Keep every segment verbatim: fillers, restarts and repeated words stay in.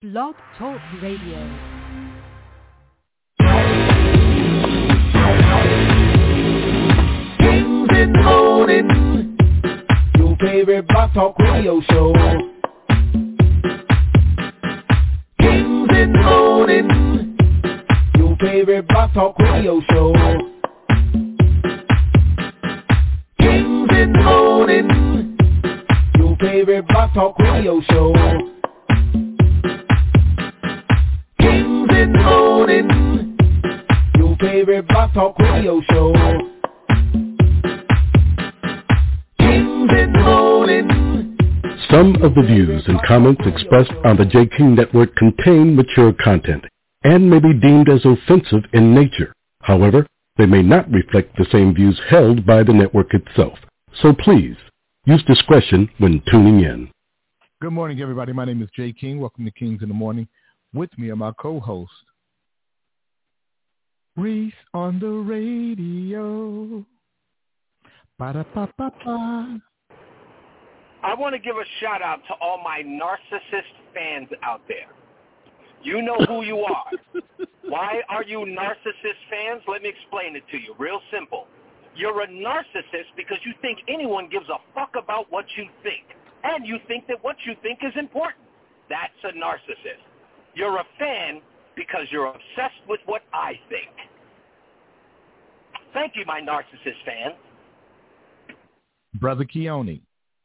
Blog Talk Radio. Kings in the morning, your favorite Blog Talk Radio show. Kings in the morning, your favorite Blog Talk Radio show. Kings in the morning, your favorite Blog Talk Radio show. Kings in the morning, your favorite Blog Talk Radio show. Kings in the morning. Some of the views and comments expressed on the J. King Network contain mature content and may be deemed as offensive in nature. However, they may not reflect the same views held by the network itself. So please, use discretion when tuning in. Good morning, everybody. My name is Jay King. Welcome to Kings in the Morning. With me are my co-host, Reese on the radio. Ba-da-ba-ba-ba. I want to give a shout out to all my narcissist fans out there. You know who you are. Why are you narcissist fans? Let me explain it to you. Real simple. You're a narcissist because you think anyone gives a fuck about what you think. And you think that what you think is important. That's a narcissist. You're a fan because you're obsessed with what I think. Thank you, my narcissist fans. Brother Keone.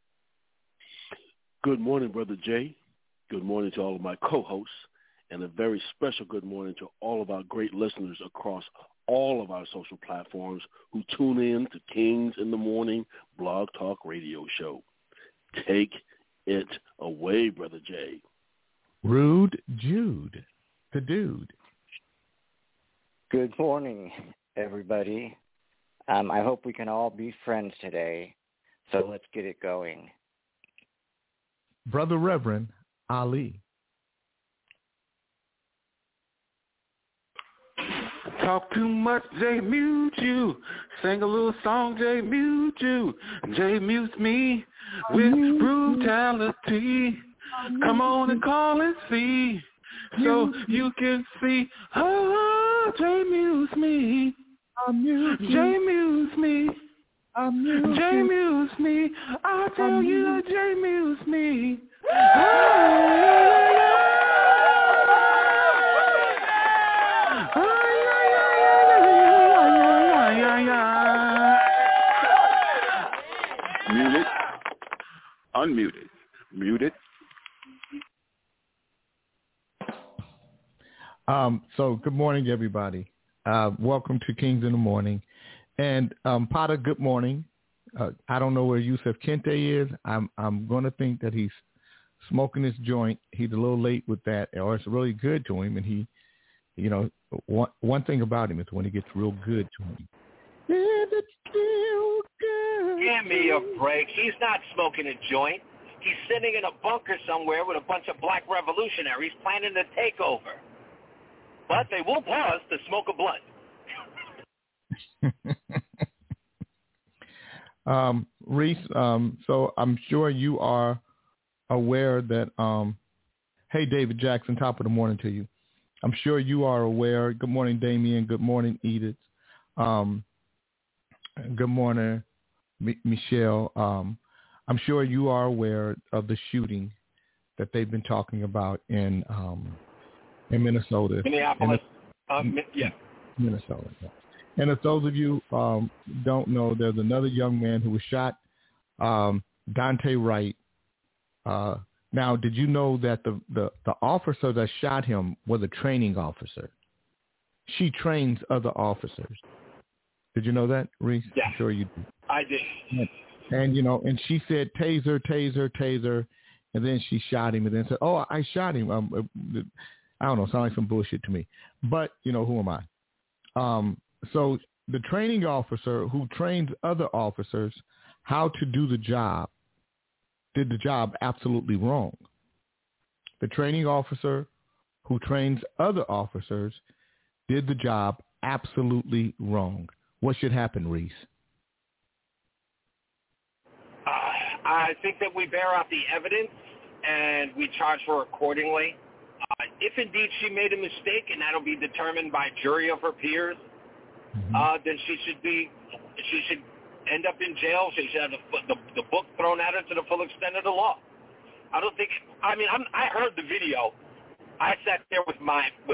Good morning, Brother Jay. Good morning to all of my co-hosts, and a very special good morning to all of our great listeners across all of our social platforms who tune in to Kings in the Morning Blog Talk Radio Show. Take it away, Brother Jay. Rude Jude, the dude. Good morning, everybody. Um, I hope we can all be friends today, so let's get it going. Brother Reverend Ali. Talk too much, Jay mute you. Sing a little song, Jay mute you. Jay mute me with brutality. Come on and call and see, so you can see. Oh, Jay muse me. Jay muse me. Jay muse me. I tell you, Jay muse me. Muted. Unmuted. Muted. Um, so good morning, everybody. Uh, welcome to Kings in the Morning. And um, Potter, good morning. Uh, I don't know where Yusuf Kente is. I'm I'm going to think that he's smoking his joint. He's a little late with that, or it's really good to him. And he, you know, one, one thing about him is when he gets real good to him. Is it still good? Give me a break. He's not smoking a joint. He's sitting in a bunker somewhere with a bunch of black revolutionaries planning to take over. But they will pause to smoke a blunt. um, Reese, um, so I'm sure you are aware that, um, hey, David Jackson, top of the morning to you. I'm sure you are aware. Good morning, Damien. Good morning, Edith. Um, good morning, M- Michelle. Um, I'm sure you are aware of the shooting that they've been talking about in um, in Minnesota. Minneapolis. Um, yeah. Minnesota. Yeah. And if those of you um, don't know, there's another young man who was shot, um, Dante Wright. Uh, now, did you know that the, the, the officer that shot him was a training officer? She trains other officers. Did you know that, Reese? Yeah. I'm sure you did. I did. And, and, you know, and she said, taser, taser, taser. And then she shot him and then said, oh, I shot him. Um, I don't know. Sound like some bullshit to me. But, you know, who am I? Um, so the training officer who trains other officers how to do the job did the job absolutely wrong. The training officer who trains other officers did the job absolutely wrong. What should happen, Reese? Uh, I think that we bear out the evidence and we charge her accordingly. Uh, if indeed she made a mistake, and that'll be determined by a jury of her peers, Mm-hmm. uh, then she should be, she should end up in jail. She should have the, the, the book thrown at her to the full extent of the law. I don't think, I mean, I'm, I heard the video. I sat there with my, with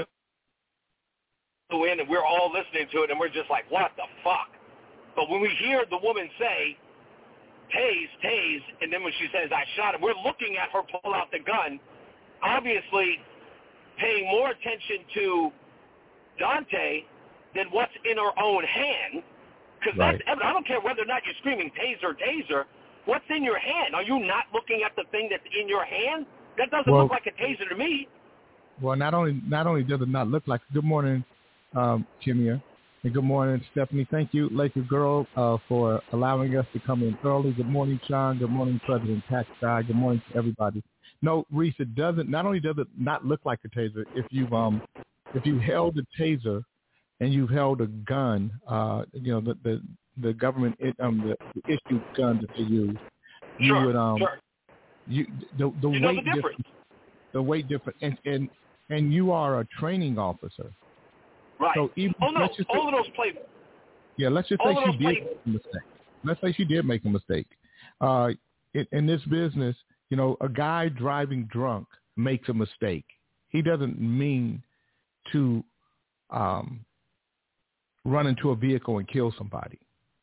in, and we're all listening to it, and we're just like, what the fuck? But when we hear the woman say, tase, tase, and then when she says, I shot him, we're looking at her pull out the gun, obviously paying more attention to Dante than what's in her own hand, because Right. that's, I don't care whether or not you're screaming taser, taser, what's in your hand? Are you not looking at the thing that's in your hand? That doesn't Well, look like a taser to me. Well, not only not only does it not look like. Good morning, um, Kimia, and good morning, Stephanie. Thank you, Laker Girl, uh, for allowing us to come in early. Good morning, Sean. Good morning, President Tax Guy. Good morning to everybody. No, Reese, it doesn't. Not only does it not look like a taser, if you've um, if you held a taser and you held a gun, uh, you know, the the, the government it, um the, the issued gun that they use, you Sure, would um, sure. you the the You know weight the difference. the weight difference, and and and you are a training officer. Right. So even, oh, no, let's just all say, of those play. yeah, let's just say all of she those did play- make a mistake. Let's say she did make a mistake. Uh, in, in this business, you know, a guy driving drunk makes a mistake. He doesn't mean to um, run into a vehicle and kill somebody.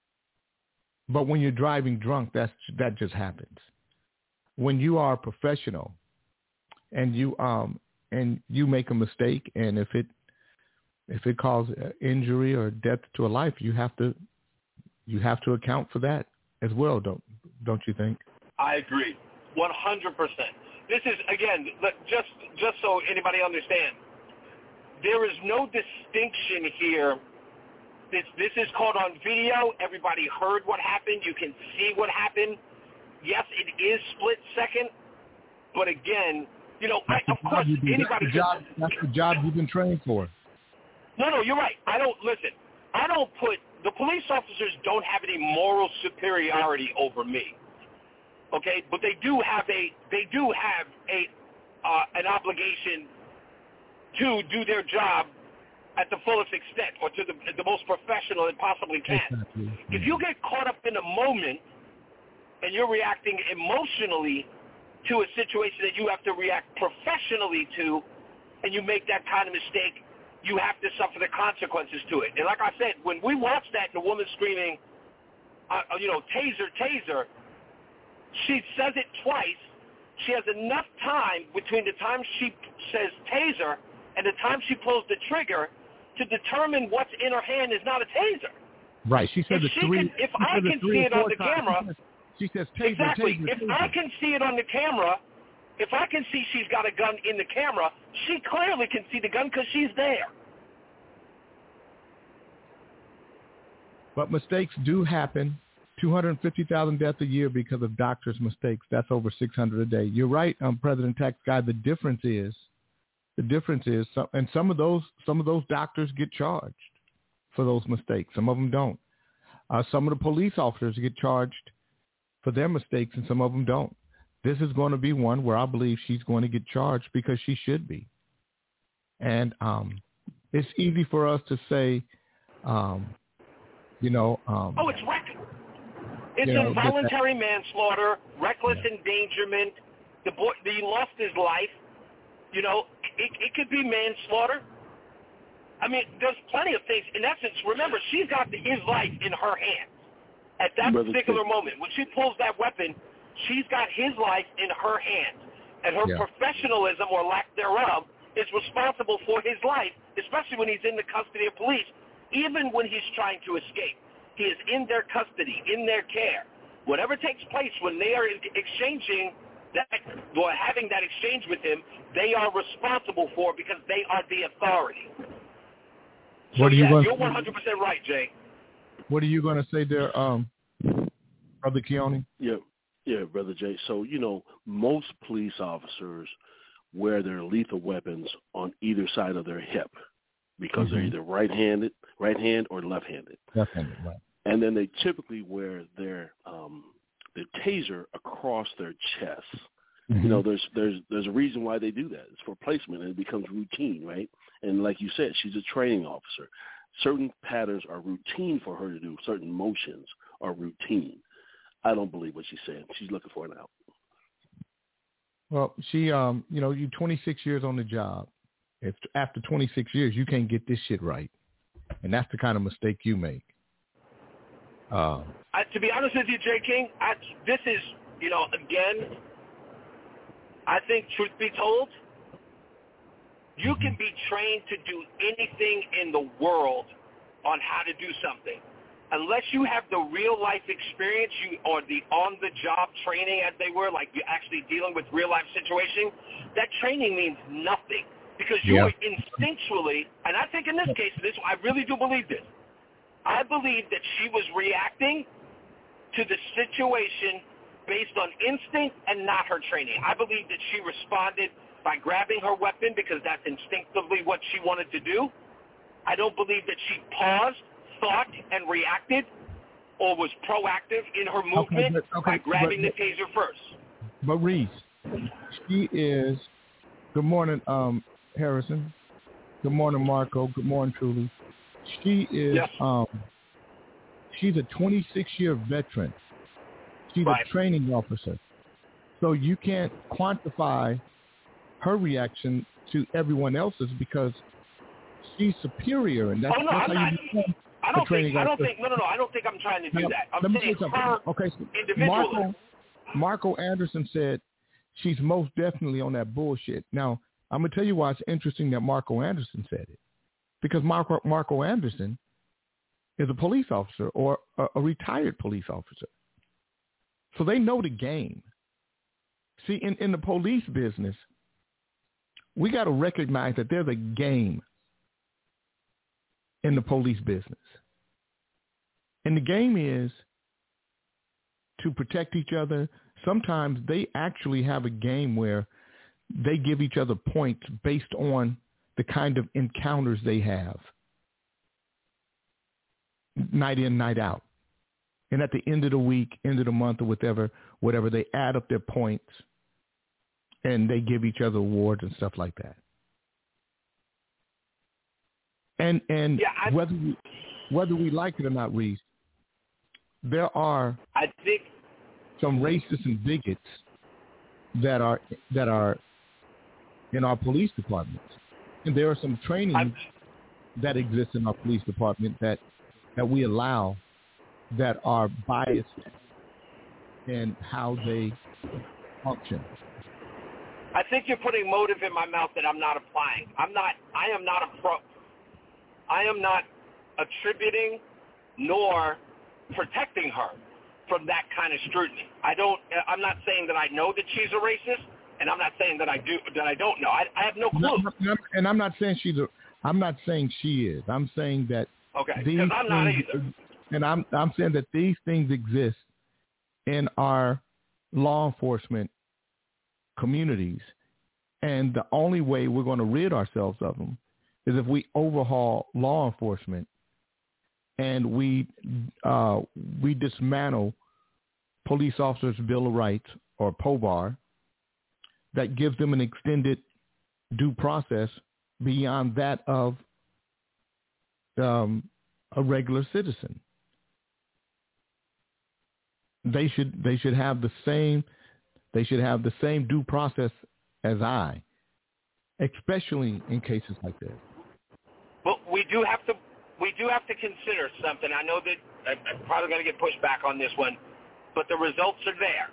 But when you're driving drunk, that's that just happens. When you are a professional and you um and you make a mistake, and if it if it causes injury or death to a life, you have to you have to account for that as well, don't don't you think? I agree, one hundred percent. This is, again, just just so anybody understands, there is no distinction here. This this is caught on video. Everybody heard what happened. You can see what happened. Yes, it is split second, but again, you know, I, of course, anybody that's the, job, that's the job you've been trained for. No, no, you're right. I don't, listen, I don't put, the police officers don't have any moral superiority over me, okay? But they do have a, they do have a, uh, an obligation to do their job at the fullest extent, or to the, the most professional it possibly can. Exactly. If you get caught up in a moment and you're reacting emotionally to a situation that you have to react professionally to, and you make that kind of mistake, you have to suffer the consequences to it. And like I said, when we watched that, the woman screaming, uh, you know, taser, taser, she says it twice. She has enough time between the time she says taser and the time she pulls the trigger to determine what's in her hand is not a taser. Right. She says if it she three. Can, if she I says can it three see or it on four the times. camera, she says, she says taser, exactly. taser, if taser. I can see it on the camera, if I can see she's got a gun in the camera, she clearly can see the gun because she's there. But mistakes do happen. two hundred fifty thousand deaths a year because of doctors' mistakes. That's over six hundred a day. You're right, um, President Tax Guy. The difference is, the difference is, some, and some of those some of those doctors get charged for those mistakes. Some of them don't. Uh, some of the police officers get charged for their mistakes, and some of them don't. This is going to be one where I believe she's going to get charged because she should be. And um, it's easy for us to say, um, you know. Um, oh, it's reckless. It's you know, involuntary manslaughter, reckless yeah. endangerment. The boy, he lost his life. You know, it, it could be manslaughter. I mean, there's plenty of things. In essence, remember, she's got his life in her hands at that Brother particular T. moment. When she pulls that weapon, she's got his life in her hands. And her yeah. professionalism or lack thereof is responsible for his life, especially when he's in the custody of police, even when he's trying to escape. He is in their custody, in their care. Whatever takes place when they are exchanging that, or having that exchange with him, they are responsible for because they are the authority. So, what are you yeah, going you're one hundred percent right, Jay. What are you going to say there, um, Brother Keone? Yeah, yeah, Brother Jay. So, you know, most police officers wear their lethal weapons on either side of their hip because mm-hmm. they're either right-handed, right hand or left-handed. Left-handed, right. And then they typically wear their um, their taser across their chest Mm-hmm. You know, there's there's there's a reason why they do that. It's for placement, and it becomes routine, right? And like you said, she's a training officer. Certain patterns are routine for her to do. Certain motions are routine. I don't believe what she's saying. She's looking for an out. Well, she, um, you know, you twenty-six years on the job. If after twenty-six years you can't get this shit right, and that's the kind of mistake you make. Uh, I, to be honest with you, Jay King, I, this is, you know, again, I think, truth be told, you mm-hmm. can be trained to do anything in the world on how to do something. Unless you have the real-life experience you or the on-the-job training, as they were, like you're actually dealing with real-life situation, that training means nothing because you yeah. are instinctually, and I think in this case, this I really do believe this, I believe that she was reacting to the situation based on instinct and not her training. I believe that she responded by grabbing her weapon because that's instinctively what she wanted to do. I don't believe that she paused, thought, and reacted or was proactive in her movement okay, but, okay, by grabbing but, the taser first. But Reese, she is, good morning, um, Harrison. Good morning, Marco. Good morning, Truly. She is, yes. um, she's a twenty-six-year veteran. She's right. a training officer. So you can't quantify her reaction to everyone else's because she's superior, and that's, oh, no, that's I'm how not, you become I don't a training think, I don't officer. think, no, no, no, I don't think I'm trying to do now, that. I'm let me saying say something. her okay, so individually. Marco, Marco Anderson said she's most definitely on that bullshit. Now, I'm going to tell you why it's interesting that Marco Anderson said it. Because Marco, Marco Anderson is a police officer or a, a retired police officer. So they know the game. See, in, in the police business, we got to recognize that there's a game in the police business. And the game is to protect each other. Sometimes they actually have a game where they give each other points based on the kind of encounters they have, night in, night out. And at the end of the week, end of the month, or whatever, whatever, they add up their points and they give each other awards and stuff like that. And and yeah, I, whether we, whether we like it or not, Reese, there are I think some racists and bigots that are that are in our police departments. And there are some trainings I'm, that exist in our police department that, that we allow that are biased in how they function. I think you're putting motive in my mouth that I'm not applying. I'm not, I am not a pro, I am not attributing nor protecting her from that kind of scrutiny. I don't, I'm not saying that I know that she's a racist. And I'm not saying that I do, that I don't know. I, I have no clue. No, no, and I'm not saying she's a. I'm not saying she is. I'm saying that. Okay. Because I'm not either. And I'm I'm saying that these things exist in our law enforcement communities, and the only way we're going to rid ourselves of them is if we overhaul law enforcement and we uh, we dismantle Police Officers' Bill of Rights, or P O B R, that gives them an extended due process beyond that of um, a regular citizen. They should they should have the same they should have the same due process as I, especially in cases like this. But we do have to we do have to consider something. I know that I'm probably going to get pushed back on this one, but the results are there.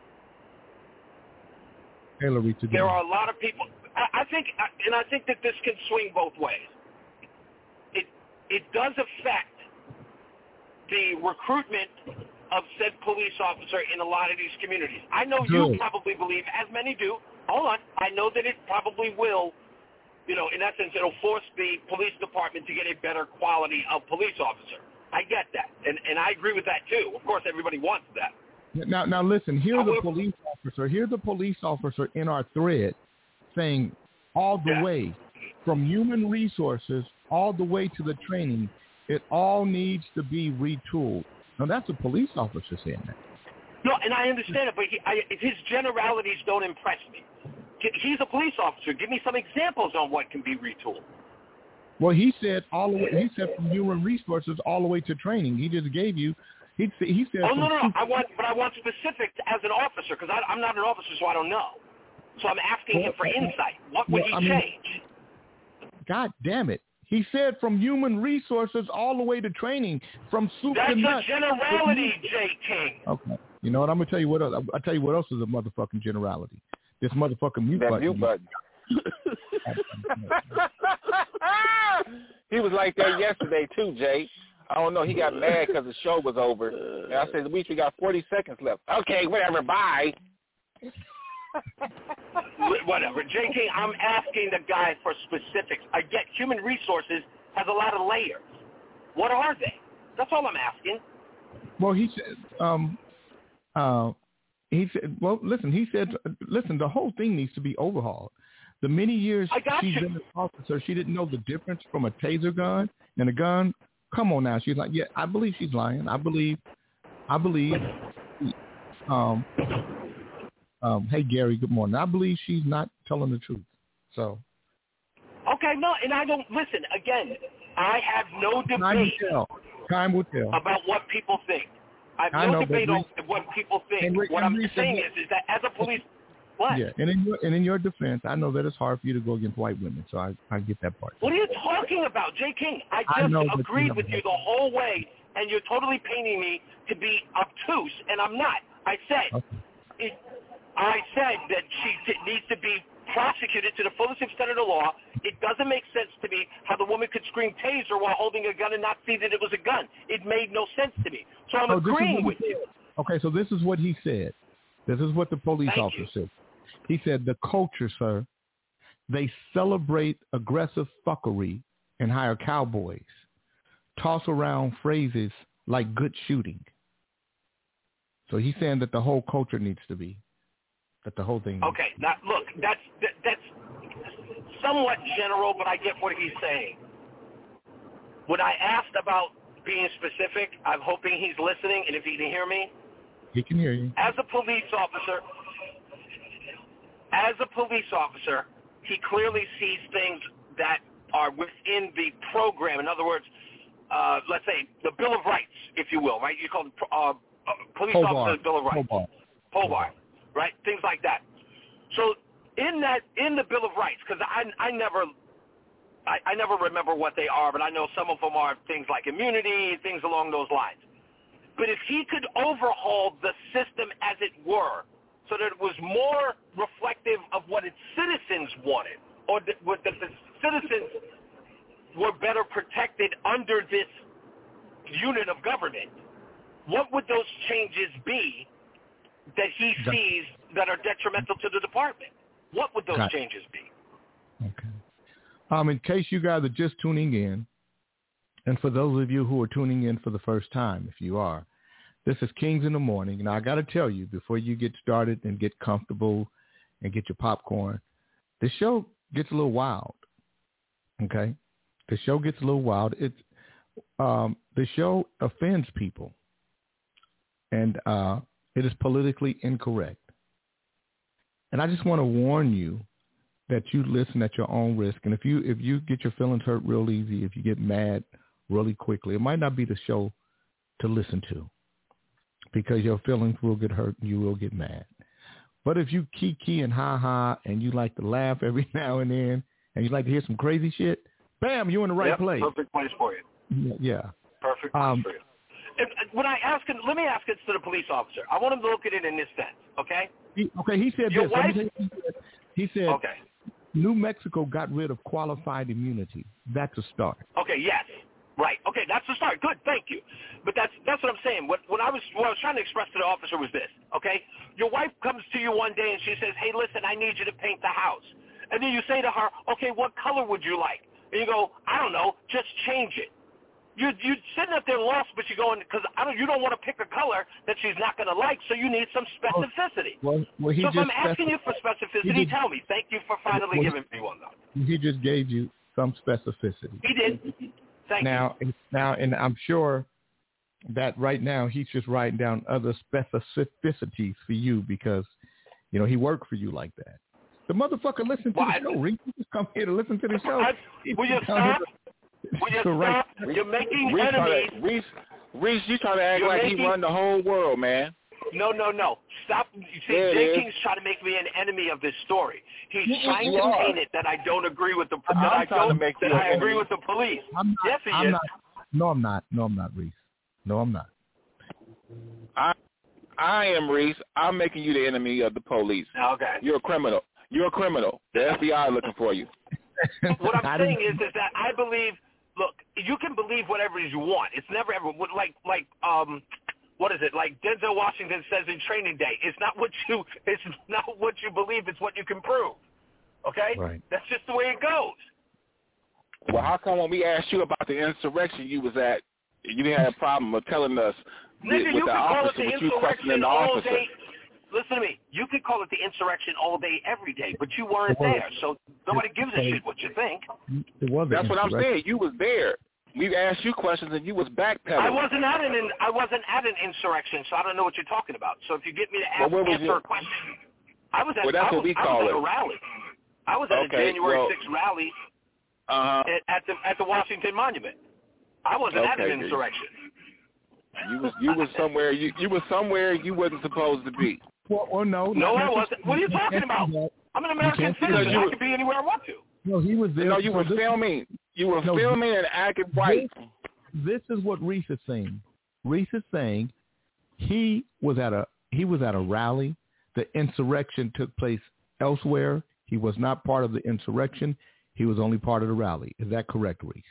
Hillary today. There are a lot of people. I, I think, and I think that this can swing both ways. It it does affect the recruitment of said police officer in a lot of these communities. I know Good. You probably believe, as many do. Hold on, I know that it probably will. You know, in essence, it'll force the police department to get a better quality of police officer. I get that, and and I agree with that too. Of course, everybody wants that. Now, now listen, here's a police officer, here's a police officer in our thread saying all the yeah. way from human resources all the way to the training, it all needs to be retooled. Now, that's a police officer saying that. No, and I understand it, but he, I, his generalities don't impress me. He's a police officer. Give me some examples on what can be retooled. Well, he said all the way. He said from human resources all the way to training. He just gave you. He he said. Oh no, no, no. Super- I want, but I want specifics as an officer because I'm not an officer, so I don't know. So I'm asking well, him for insight. What would well, he I mean, change? God damn it! He said from human resources all the way to training, from soup That's to nuts. That's a generality, Jay King. Okay. You know what? I'm gonna tell you what else. I'll tell you what else is a motherfucking generality. This motherfucking mute that button. Mute button. He was like that yesterday too, Jay. I don't know. He got mad because the show was over. And I said, "Luis, we got forty seconds left." Okay, whatever. Bye. Whatever, J K. I'm asking the guy for specifics. I get human resources has a lot of layers. What are they? That's all I'm asking. Well, he said. Um. Uh. He said, well, listen, he said, listen, the whole thing needs to be overhauled. The many years she's been an officer, she didn't know the difference from a taser gun and a gun. Come on now. She's like, yeah, I believe she's lying. I believe, I believe, um, um, hey, Gary, good morning. I believe she's not telling the truth. So. Okay, no, and I don't, listen, again, I have no debate Time will tell. Time will tell. about what people think. I have I no know, debate on we, what people think. Rick, what I'm saying is, is that as a police, what? Yeah, and in your and in your defense, I know that it's hard for you to go against white women, so I, I get that part. What are you talking about, Jay King? I just I agreed you with you the whole way, and you're totally painting me to be obtuse, and I'm not. I said, okay. it, I said that she needs to be prosecuted to the fullest extent of the law. It doesn't make sense to me how the woman could scream taser while holding a gun and not see that it was a gun. It made no sense to me. So I'm oh, agreeing with you. Okay, so this is what he said. This is what the police Thank officer you. said. He said, the culture, sir, they celebrate aggressive fuckery and hire cowboys, toss around phrases like good shooting. So he's saying that the whole culture needs to be, that the whole thing needs Okay, now look, that's that, that's somewhat general, but I get what he's saying. When I asked about being specific, I'm hoping he's listening, and if he can hear me. He can hear you. As a police officer, as a police officer, he clearly sees things that are within the program. In other words, uh, let's say the Bill of Rights, if you will, right? You call it uh, uh, police Pole officer bar. Bill of Rights. Pole bar. Pole bar, right? Things like that. So in that, in the Bill of Rights, because I, I never, I, I never remember what they are, but I know some of them are things like immunity, things along those lines. But if he could overhaul the system as it were, so that it was more reflective of what its citizens wanted, or that, that the citizens were better protected under this unit of government, what would those changes be that he sees that are detrimental to the department? What would those Got changes be? Okay. Um, in case you guys are just tuning in, and for those of you who are tuning in for the first time, if you are, this is Kings in the Morning. Now, I got to tell you, before you get started and get comfortable and get your popcorn, the show gets a little wild, okay? The show gets a little wild. It's um, the show offends people, and uh, it is politically incorrect. And I just want to warn you that you listen at your own risk. And if you if you get your feelings hurt real easy, if you get mad really quickly, it might not be the show to listen to, because your feelings will get hurt and you will get mad. But if you kiki and ha-ha and you like to laugh every now and then and you like to hear some crazy shit, bam, you're in the right yep, place. Perfect place for you. Yeah. Perfect place um, for you. If, when I ask him, let me ask it to the police officer. I want him to look at it in this sense, okay? He, okay, he said Your this. wife, he said, he said okay. New Mexico got rid of qualified immunity. That's a start. Okay, yes. Right. Okay, that's the start. Good, thank you. But that's that's what I'm saying. What what I was what I was trying to express to the officer was this. Okay, your wife comes to you one day and she says, "Hey, listen, I need you to paint the house." And then you say to her, "Okay, what color would you like?" And you go, "I don't know, just change it." You you sitting up there lost, but you're going because I don't. You don't want to pick a color that she's not going to like, so you need some specificity. Well, well, he so if just I'm asking you for specificity, just, tell me. Thank you for finally well, giving me one, though. He just gave you some specificity. He did. Thank now, you. Now, and I'm sure that right now he's just writing down other specificities for you because, you know, he worked for you like that. The motherfucker listened to well, the I, show. Reese, you just come here to listen to the show. I, will you stop? Will you stop? Right. You're making Reese enemies. To, Reese, Reese, you trying to act You're like making, he run the whole world, man. No, no, no. Stop. You see, yeah, Jay King's trying to make me an enemy of this story. He's you, trying you to are. paint it that I don't agree with the that I'm I don't make that I agree with the police. I'm not, yes, he I'm is. Not, no, I'm not. No, I'm not, Reese. No, I'm not. I I am Reese. I'm making you the enemy of the police. Okay. You're a criminal. You're a criminal. The F B I looking for you. What I'm saying is, is that I believe. Look, you can believe whatever you want. It's never ever like like um. What is it? Like Denzel Washington says in Training Day, it's not what you it's not what you believe, it's what you can prove. Okay? Right. That's just the way it goes. Well, how come when we asked you about the insurrection you was at, you didn't have a problem of telling us Nigga, with, with you the can call officer, it the with you questioning the all officer? Day. Listen to me. You could call it the insurrection all day, every day, but you weren't there, so nobody gives a shit what you think. It was That's what I'm saying. You was there. We asked you questions and you was backpedaling. I wasn't at an I wasn't at an insurrection, so I don't know what you're talking about. So if you get me to ask, well, answer you? a question, I was at, well, that's I was, what we I call was at it. a rally. I was at okay, a January well, sixth rally uh-huh. at, at the at the Washington Monument. I wasn't okay, at an insurrection. You was you was somewhere you you was somewhere you wasn't supposed to be. Well, or no, no, I wasn't. What are you talking about? I'm an American citizen. I can be anywhere I want to. No, he was there. No, you were filming. You were no, filming and acting white. This, this is what Reese is saying. Reese is saying he was at a he was at a rally. The insurrection took place elsewhere. He was not part of the insurrection. He was only part of the rally. Is that correct, Reese?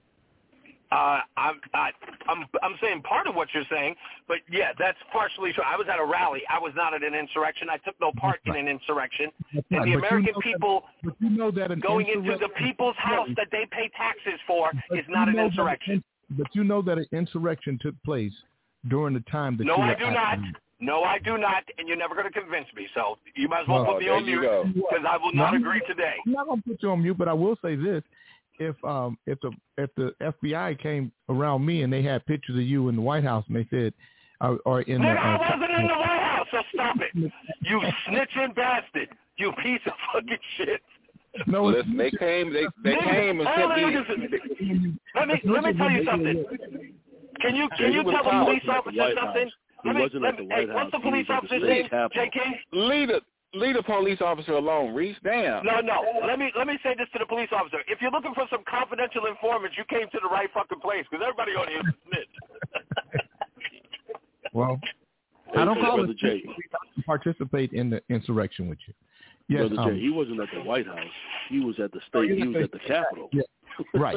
Uh, I'm, I, I'm, I'm saying part of what you're saying, but yeah, that's partially true. I was at a rally. I was not at an insurrection. I took no part right. in an insurrection. That's and right. the but American you know people that, you know that going into the people's house that they pay taxes for but is not an insurrection. That, but you know that an insurrection took place during the time that no, you I were do at not. the No, I do not, and you're never going to convince me. So you might as well oh, put me on mute because I will not no, agree today. I'm not going to put you on mute, but I will say this. If um if the if the F B I came around me and they had pictures of you in the White House and they said, uh, or in Nigga, the, uh, I wasn't in the White House, so stop it, you snitching bastard, you piece of fucking shit. No, listen, they came, they they Nigga, came and said, me, let me let me tell you something. Can you can you tell the police officer something? Let me, let me, hey, what's the police officer's name? J K? Lead it. Leave the police officer alone, Reese. Damn. No, no. Let me let me say this to the police officer. If you're looking for some confidential informants, you came to the right fucking place because everybody on here is snitch. Well, I don't call it Jay. Participate in the insurrection with you. Yes, Brother um, Jay, he wasn't at the White House. He was at the state. He was at the Capitol. Yeah, right.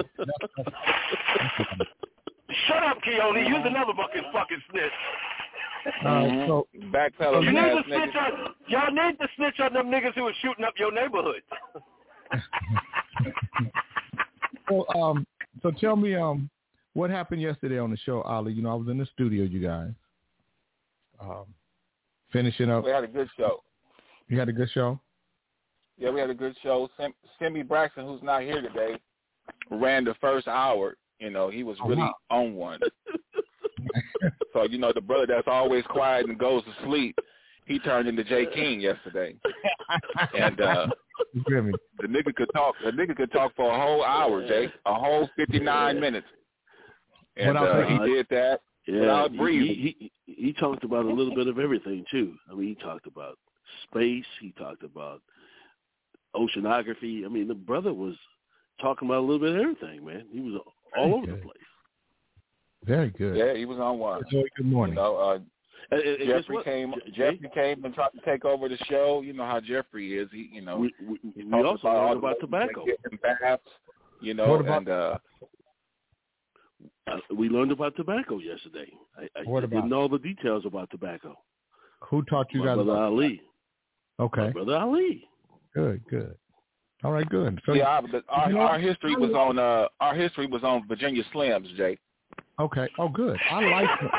Shut up, Keone. Use another fucking fucking snitch. Uh, so, Backpedal. You need to snitch on, y'all need to snitch on them niggas who are shooting up your neighborhood. so, um, so tell me, um, what happened yesterday on the show, Ali? You know, I was in the studio, you guys, um, finishing up. We had a good show. You had a good show? Yeah, we had a good show. Sim- Simi Braxton, who's not here today, ran the first hour. You know, he was really oh, wow. on one. So, you know, the brother that's always quiet and goes to sleep, he turned into Jay King yesterday. And uh, the nigga could talk. The nigga could talk for a whole hour, Jay, a whole fifty-nine minutes. And uh, he did that yeah, without breathing. He, he, he talked about a little bit of everything, too. I mean, he talked about space. He talked about oceanography. I mean, the brother was talking about a little bit of everything, man. He was all over the place. Very good. Yeah, he was on one. Good morning. You know, uh, and, and Jeffrey came. J- Jeffrey came and tried to take over the show. You know how Jeffrey is. He, you know, we, we, he we also about learned about tobacco. Baths, you know, what about, and uh, uh, we learned about tobacco yesterday. I, I what about, didn't know all the details about tobacco. Who taught you My guys? Brother about Ali. Okay. My Brother Ali. Good, good. All right, good. So, yeah, our, you know, our history was on. Uh, our history was on Virginia Slims, Jay. Okay. Oh, good. I like it.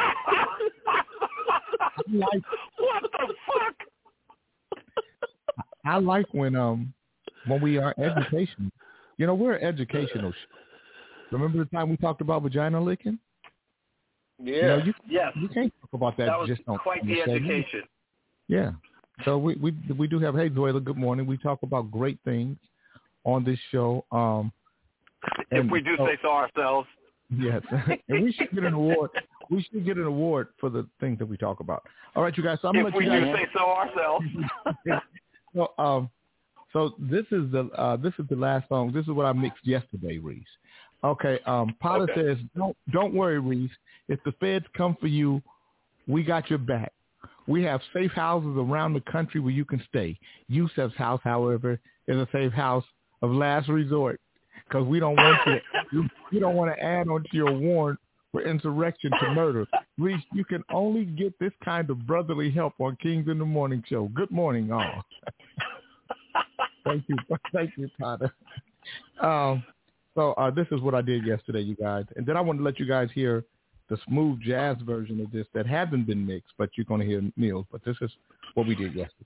I like, what the fuck? I like when um when we are educational. You know, we're educational. Remember the time we talked about vagina licking? Yeah. You know, you, yes. you can't talk about that. That was just on, quite on the, the education. Yeah. So we, we we do have, hey, Zoila, good morning. We talk about great things on this show. Um, if we do so, say so ourselves. Yes. And we should get an award. We should get an award for the things that we talk about. All right, you guys. So I'm if gonna let we you guys do say so ourselves. so, um, so this is the uh, this is the last song. This is what I mixed yesterday, Reese. Okay. Um, Potter okay. says, don't don't worry, Reese. If the feds come for you, we got your back. We have safe houses around the country where you can stay. Yusef's house, however, is a safe house of last resort because we don't want you. To, you don't want to add on to your warrant for insurrection to murder. Reese, you can only get this kind of brotherly help on Kings in the Morning Show. Good morning, all. Thank you, thank you, Potter. Um, so uh, this is what I did yesterday, you guys, and then I want to let you guys hear the smooth jazz version of this that hasn't been mixed, but you're going to hear Mills. But this is what we did yesterday.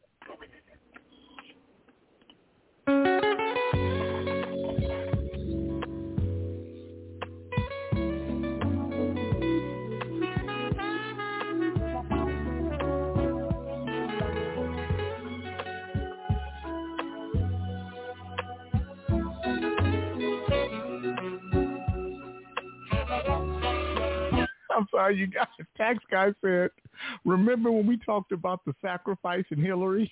I'm sorry, you guys. Tax guy said, remember when we talked about the sacrifice in Hillary?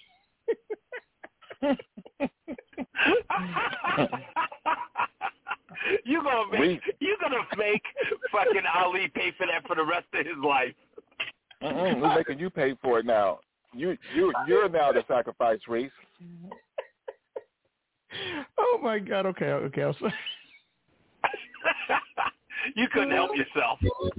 you gonna make you gonna make fucking Ali pay for that for the rest of his life. Mm-mm, we're making you pay for it now. You you you're now the sacrifice, Reese. Oh my God. Okay. Okay. I'll say. You couldn't help yourself.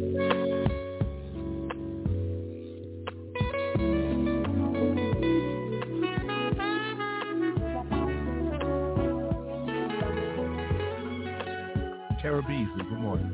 Tara Beasley, good morning.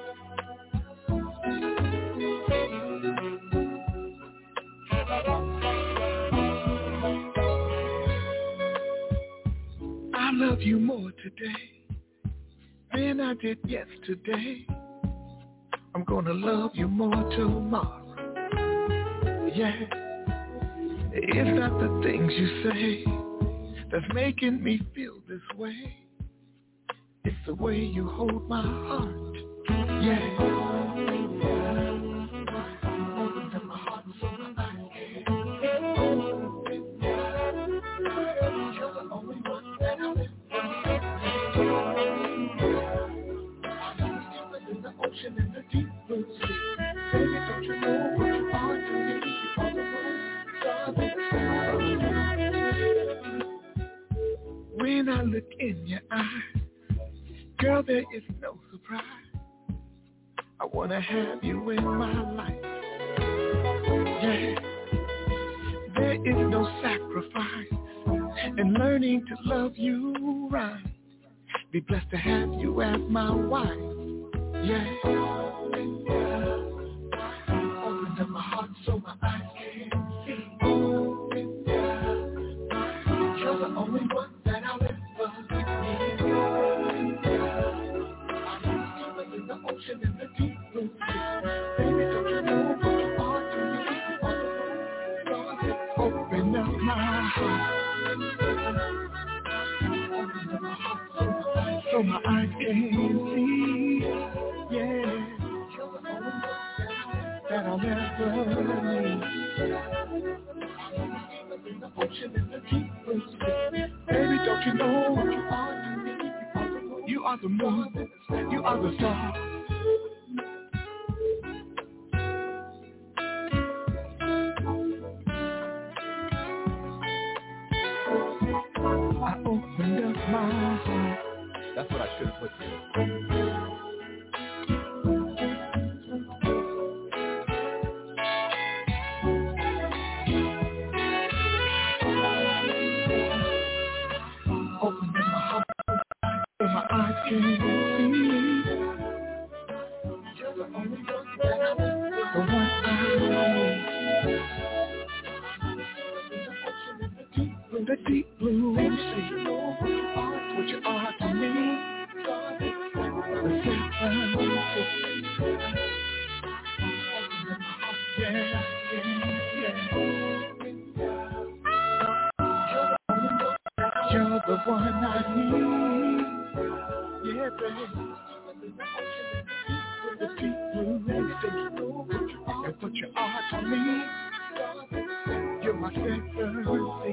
I love you more today than I did yesterday. I'm gonna love you more tomorrow. Yeah. It's not the things you say that's making me feel this way. It's the way you hold my heart. Yeah. Open my heart so I can open. You're the only one that I'll ever in the ocean, in the deep blue sea. Baby, don't you know what you are to me? You are the moon, star, the sky. When I look in your eyes, girl, there is no surprise. I want to have you in my life. Yeah. There is no sacrifice in learning to love you right. Be blessed to have you as my wife. Yeah. Open up my heart so my eyes can see. Open up. You're the only one that I'll ever need. I'm in the ocean, in the deep blue sea. Baby, don't you know what you are to me? Open up my heart. Open up my heart so my eyes can see. Yeah. You're the only one that I'll ever need. I'm in the ocean, in the deep blue sea. Baby, don't you know what you are to me? You are the moon, you are the star. I opened up my heart. That's what I should have put there. Opened up my heart so my eyes can see. You're the only one that I need, the one I need. The deep blue sea, you know what you are, what you are to me. The sacrifice. the deep blue sea. And what you are to me, you're my fantasy.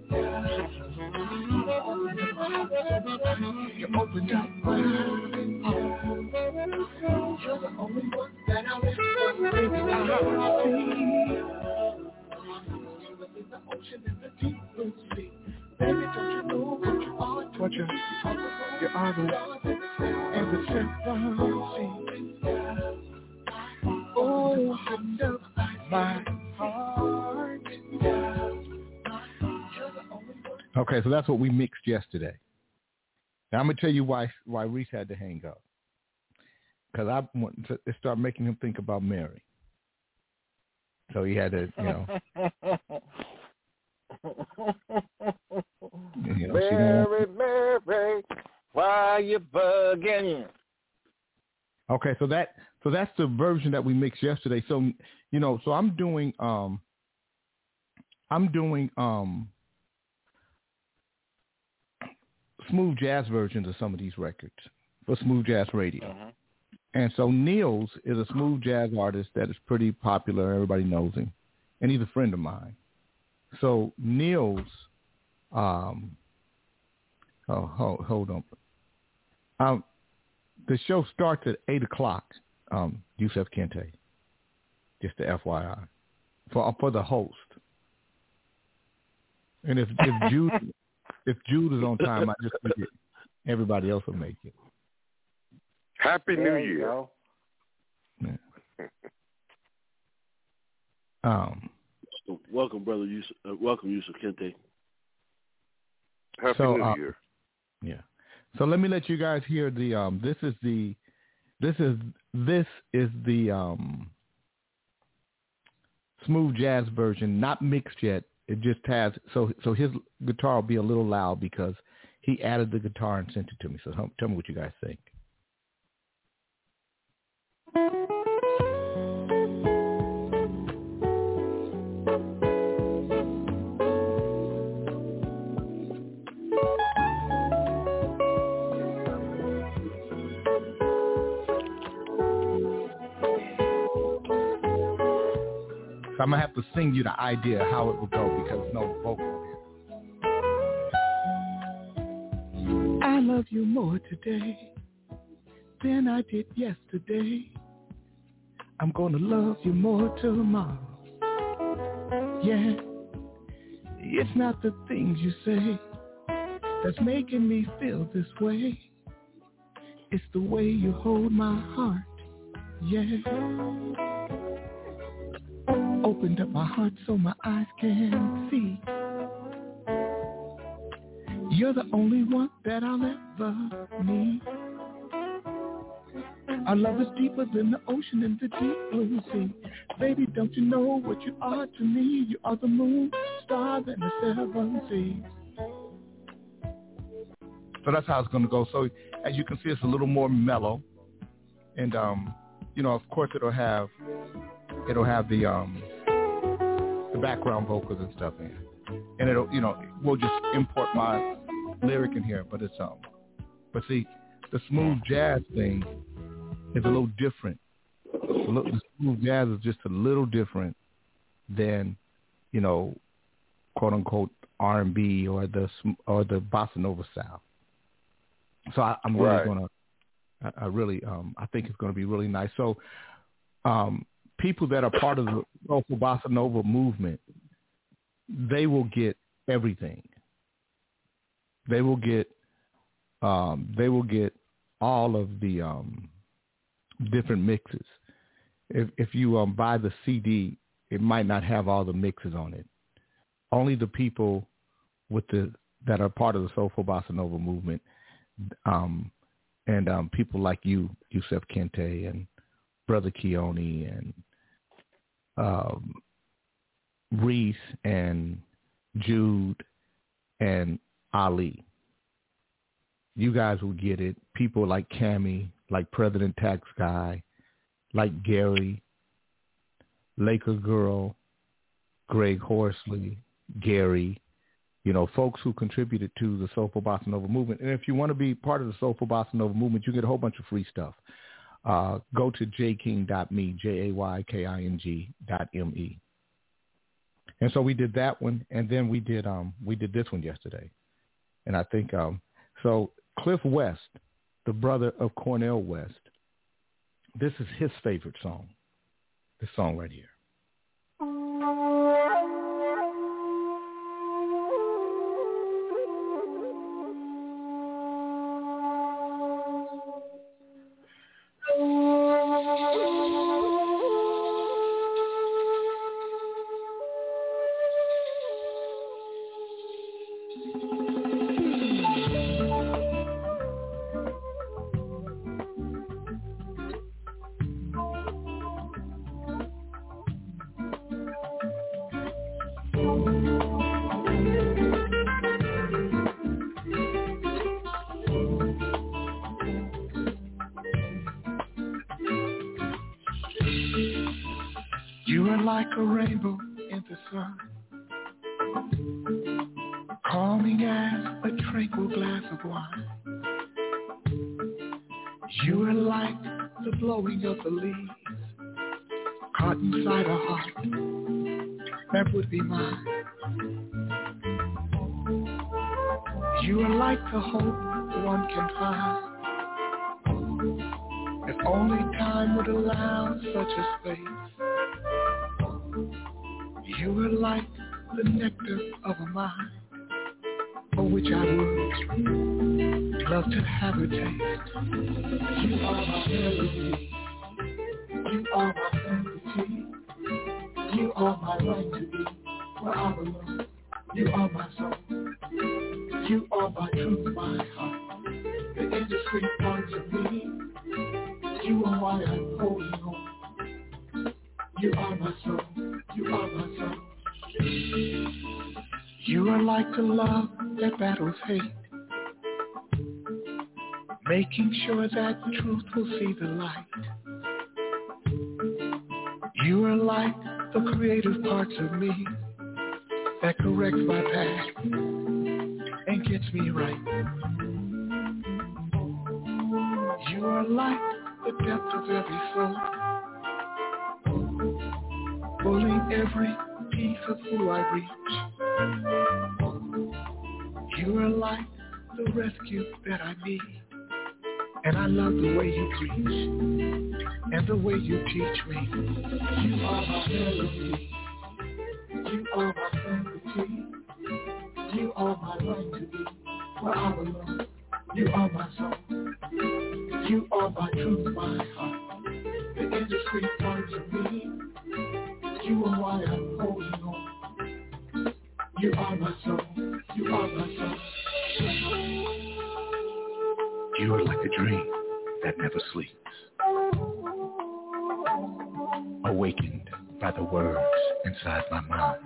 You opened up my heart. You're the only one that I'll ever see. The ocean and the deep blue sea. Baby, don't you know what you are? What you, you are the and the seven sea. Oh, opened up my heart. Okay, so that's what we mixed yesterday. Now I'm gonna tell you why why Reese had to hang up, because I wanted to start making him think about Mary. So he had to, you know. you know Mary, Mary, why you bugging? Okay, so that so that's the version that we mixed yesterday. So you know, so I'm doing um, I'm doing um. smooth jazz versions of some of these records for Smooth Jazz Radio. Uh-huh. And so Niels is a smooth jazz artist that is pretty popular. Everybody knows him. And he's a friend of mine. So Niels, um, oh, hold, hold on. Um, the show starts at eight o'clock, um, Yusef Kente, just the F Y I, for, for the host. And if, if Jude... If Jude is on time, I just think everybody else will make it. Happy New there Year. Yeah. Um, welcome, brother. Yusuf, uh, welcome, Yusuf Kente. Happy so, New uh, Year. Yeah. So let me let you guys hear the. Um, this is the. This is this is the um, smooth jazz version, not mixed yet. It just has, so so his guitar will be a little loud because he added the guitar and sent it to me. So tell me what you guys think. So I'm going to have to sing you the idea how it would go because no vocal here. I love you more today than I did yesterday. I'm going to love you more tomorrow. Yeah, it's not the things you say that's making me feel this way. It's the way you hold my heart. Yeah. Opened up my heart so my eyes can see. You're the only one that I'll ever need. Our love is deeper than the ocean and the deep blue sea. Baby, don't you know what you are to me? You are the moon, stars, and the seven seas. So that's how it's going to go. So as you can see, it's a little more mellow. And, um, you know, of course, it'll have it'll have the um, the background vocals and stuff in. And it'll, you know, we'll just import my lyric in here. But it's, um, but see, the smooth jazz thing is a little different. The smooth jazz is just a little different than, you know, quote unquote R and B or the or the bossa nova style. So I, I'm really right. gonna, I, I really, um, I think it's gonna be really nice. So, um, people that are part of the local bossa nova movement, they will get everything. They will get, um, they will get all of the um, different mixes. If if you um, buy the C D, it might not have all the mixes on it. Only the people with the that are part of the soulful bossa nova movement, um, and um, people like you, Yusef Kente, and Brother Keone, and um, Reese, and Jude, and Ali. You guys will get it. People like Cammie, like President Tax Guy, like Gary, Laker Girl, Greg Horsley, Gary, you know, folks who contributed to the Soulful Bossa Nova movement. And if you want to be part of the Soulful Bossa Nova movement, you get a whole bunch of free stuff. Uh, go to j king dot me, J A Y K I N G dot M E. And so we did that one, and then we did um we did this one yesterday. And I think um so Cliff West, the brother of Cornel West, this is his favorite song. This song right here. You are like a rainbow in the sun, calming as a tranquil glass of wine. You are like the blowing of the leaves, caught inside a heart that would be mine. You are like the hope one can find, if only time would allow such a space. You are like the nectar of a mind, for which I would love to have a taste. You are my melody, you are my fantasy, you are my right to be where I belong. You are my soul, you are my truth, my heart, the indiscreet parts of me. You are why I'm holding on. You are my soul, you are my soul. You are like the love that battles hate, making sure that truth will see the light. You are like the creative parts of me that corrects my past and gets me right. You are like the depth of every soul, pulling every piece of who I reach. You are like the rescue that I need, and I love the way you preach and the way you teach me. You are my melody, you are my fantasy, you are my right to be where I belong. You are my soul, you are my truth, my heart, the indiscreet parts of me. You are why I'm holding on. You are my soul, you are my soul. You are like a dream that never sleeps, awakened by the words inside my mind.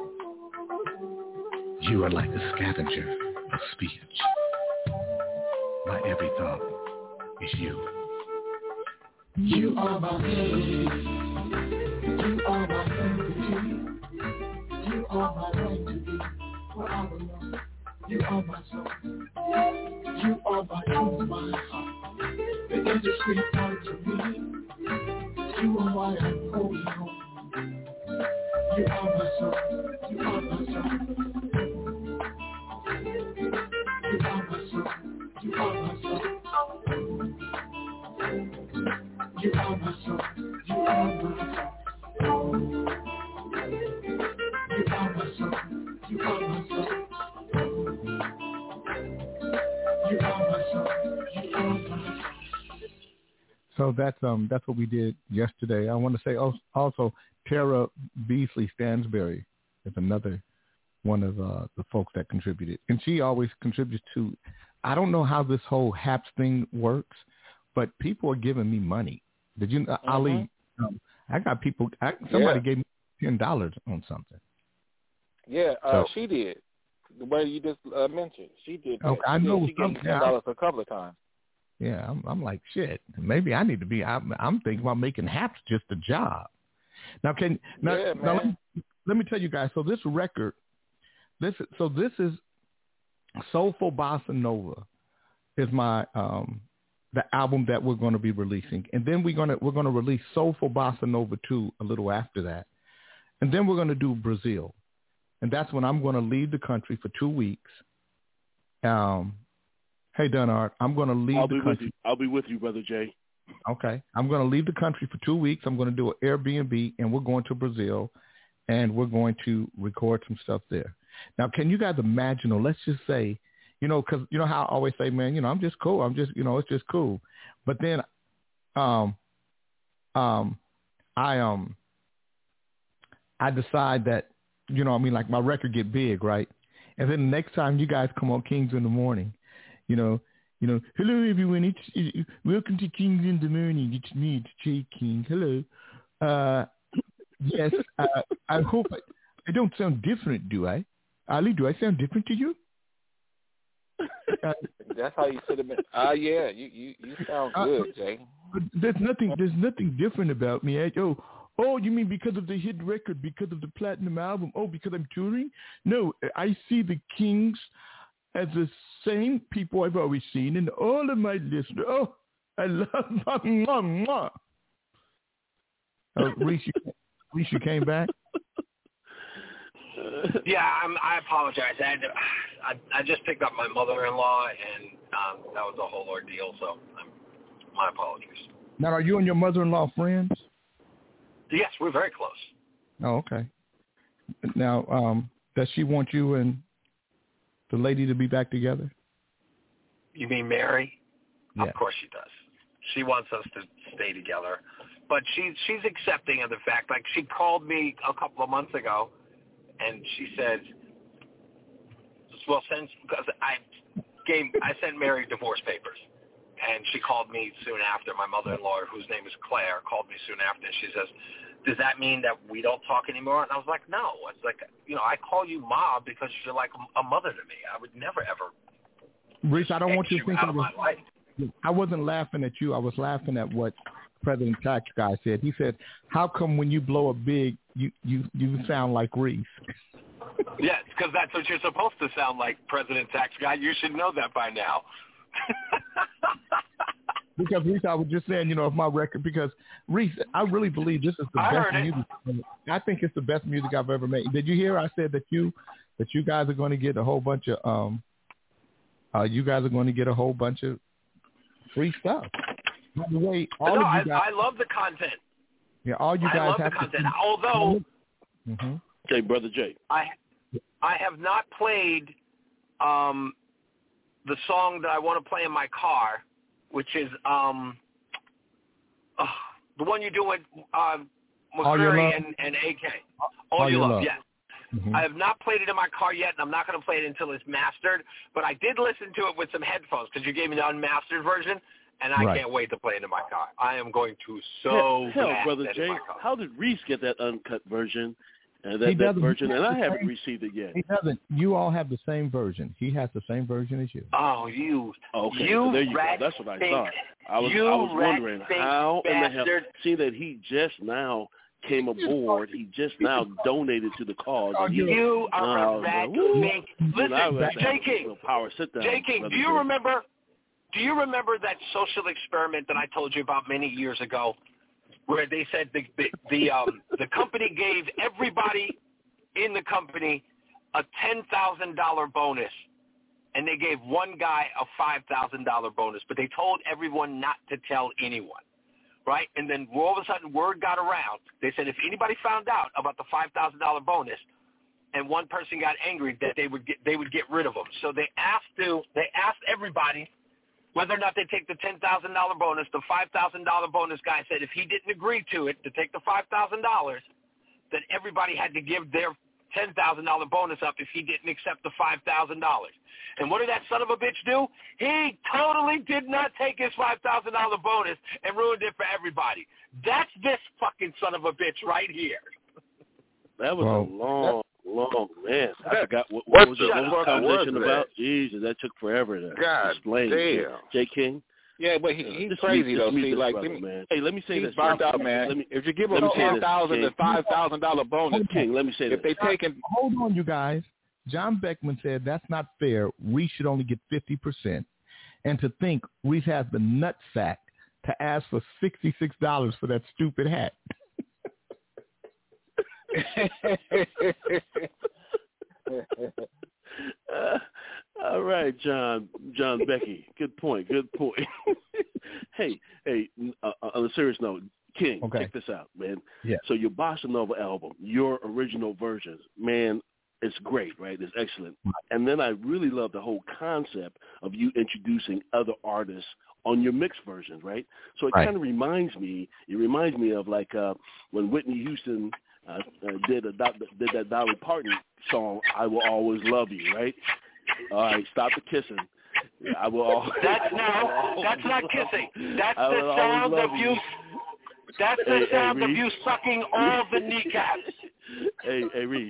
You are like the scavenger of speech. My every thought is you. You are my melody, you are my fantasy, you are my right to be where I belong. You are my soul, you are my truth, my heart, the indiscreet parts of me. You are why I'm holding on. You are my soul, you are my soul. You are my soul, you are my soul. You are my soul, you are my soul. You are my soul, you are my soul. You are my soul, you are my soul. So that's um that's what we did yesterday. I want to say also Tara Beasley Stansberry is another one of uh, the folks that contributed, and she always contributes to. I don't know how this whole HAPS thing works, but people are giving me money. Did you, uh, mm-hmm. Ali? Um, I got people. I, somebody yeah. gave me ten dollars on something. Yeah, uh, so, she did. The way you just uh, mentioned, she did. That. Okay, I she know. Did. She gave me ten dollars a couple of times. Yeah, I'm, I'm like shit. Maybe I need to be. I'm, I'm thinking about making HAPS just a job. Now, can now, yeah, now let, me, let me tell you guys. So this record this so this is Soulful Bossa Nova is my um, the album that we're going to be releasing, and then we're gonna we're gonna release Soulful Bossa Nova two a little after that, and then we're going to do Brazil, and that's when I'm going to leave the country for two weeks. Um, hey Dunard, I'm going to leave I'll the be country. with you. I'll be with you, Brother Jay. Okay, I'm going to leave the country for two weeks. I'm going to do an Airbnb, and we're going to Brazil, and we're going to record some stuff there. Now, can you guys imagine, or let's just say, you know, because you know how I always say, man, you know, I'm just cool. I'm just, you know, it's just cool. But then, um, um, I um, I decide that, you know, I mean, like my record get big, right? And then the next time you guys come on Kings in the Morning, you know, you know, hello everyone, it's, it, welcome to Kings in the Morning. It's me, it's Jay King. Hello. Uh, yes, uh, I hope I, I don't sound different, do I? Ali, do I sound different to you? Uh, That's how you should have been. Ah, uh, yeah, you, you you sound good, uh, Jay. There's nothing. There's nothing different about me. I, oh, oh, you mean because of the hit record, because of the platinum album? Oh, because I'm touring? No, I see the Kings as the same people I've always seen, and all of my listeners. Oh, I love mwah, mwah, mwah. Oh, Reese, you, Reese, you came back. Yeah, I'm, I apologize. I, had to, I I just picked up my mother-in-law, and um, that was a whole ordeal. So, I'm, my apologies. Now, are you and your mother-in-law friends? Yes, we're very close. Oh, okay. Now, um, does she want you and the lady to be back together? You mean Mary? Yeah. Of course she does. She wants us to stay together, but she's she's accepting of the fact. Like she called me a couple of months ago. And she said, well, since, because I gave, I sent Mary divorce papers. And she called me soon after. My mother-in-law, whose name is Claire, called me soon after. And she says, does that mean that we don't talk anymore? And I was like, no. It's like, you know, I call you Ma because you're like a mother to me. I would never, ever Reese, I don't want you to think out of of my life. I wasn't laughing at you. I was laughing at what President Tax Guy said. He said, how come when you blow up big, you, you, you sound like Reese? Yes, because that's what you're supposed to sound like, President Tax Guy. You should know that by now. Because, Reese, I was just saying, you know, if my record, because, Reese, I really believe this is the I best heard music. It. I think it's the best music I've ever made. Did you hear I said that you that you guys are going to get a whole bunch of, um, uh, you guys are going to get a whole bunch of free stuff. By the way, all no, of you I, guys, I love the content. Yeah, all you guys I love have the content. to. Although, mm-hmm. Hey, Brother Jay. I I have not played um, the song that I want to play in my car, which is um, uh, the one you do with uh, McCreary and, and A K. All, All You Love, love. Yes. Mm-hmm. I have not played it in my car yet, and I'm not going to play it until it's mastered. But I did listen to it with some headphones because you gave me the unmastered version, and I right. can't wait to play it in my car. I am going to so hell, blast Brother that Jay, in my car. how did Reese get that uncut version? And that, He that doesn't- version, he and has I the haven't same- received it yet. He doesn't. You all have the same version. He has the same version as you. Oh, you. Okay, you so there you rat go. That's what I think, thought. I was, you I was rat wondering think how in the hell. bastard. See that he just now came aboard. He just now donated to the cause. And he, You are uh, a rat woo. think. And I Listen, was J. like, King. "No power, sit down, J. King, Brother do you Jay." remember? Do you remember that social experiment that I told you about many years ago, where they said the the, the um the company gave everybody in the company a ten thousand dollar bonus, and they gave one guy a five thousand dollar bonus, but they told everyone not to tell anyone, right? And then all of a sudden, word got around. They said if anybody found out about the five thousand dollar bonus, and one person got angry, that they would get they would get rid of them. So they asked to they asked everybody whether or not they take the ten thousand dollar bonus. The five thousand dollar bonus guy said if he didn't agree to it to take the five thousand dollars, that everybody had to give their ten thousand dollar bonus up if he didn't accept the five thousand dollars. And what did that son of a bitch do? He totally did not take his five thousand dollar bonus and ruined it for everybody. That's this fucking son of a bitch right here. That was Well, a long, long man. I That- forgot what, what what was the it? What was the fuck conversation was about? that? Jesus, that took forever to God explain. damn. Jay King. Yeah, but he, he's Just crazy mute- though. just mute See, this like, brother, let me, man. Hey, let me say he's this. burnt Let out, me- man. Let me, if you give let him me say ten this, thousand King. to five thousand dollar bonus, King, let me say if this. they taking, Hold on, you guys. John Beckman said that's not fair. Reese should only get fifty percent. And to think Reese has the nutsack to ask for sixty-six dollars for that stupid hat. uh, all right, John, John Becky. Good point. Good point. hey, hey. Uh, on a serious note, King, okay. Check this out, man. Yeah. So your Bossa Nova album, your original versions, man, it's great, right? It's excellent. And then I really love the whole concept of you introducing other artists on your mixed versions, right? So it right. kind of reminds me. It reminds me of like uh, when Whitney Houston uh, uh, did a did that Dolly Parton song, "I Will Always Love You," right? All right, stop the kissing. I will. Always, that's no. That's not kissing. That's the sound of you. That's the hey, sound hey, of you sucking all the kneecaps. Hey, hey, Reese.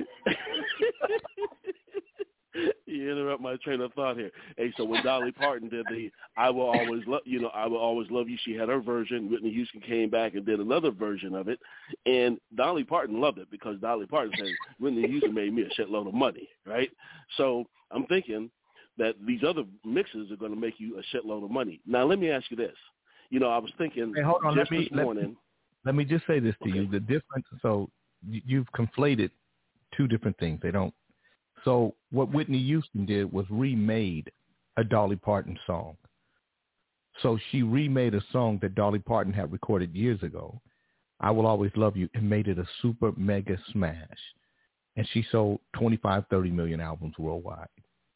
You interrupt my train of thought here. Hey, so when Dolly Parton did the "I Will Always Love," you know, "I Will Always Love You," she had her version. Whitney Houston came back and did another version of it, and Dolly Parton loved it because Dolly Parton said Whitney Houston made me a shitload of money, right? So I'm thinking that these other mixes are going to make you a shitload of money. Now, let me ask you this. You know, I was thinking hey, hold on, just let me, this morning. Let me, let me just say this to okay. you. The difference, so you've conflated two different things. They don't. So what Whitney Houston did was remade a Dolly Parton song. So she remade a song that Dolly Parton had recorded years ago, "I Will Always Love You," and made it a super mega smash. And she sold twenty-five, thirty million albums worldwide.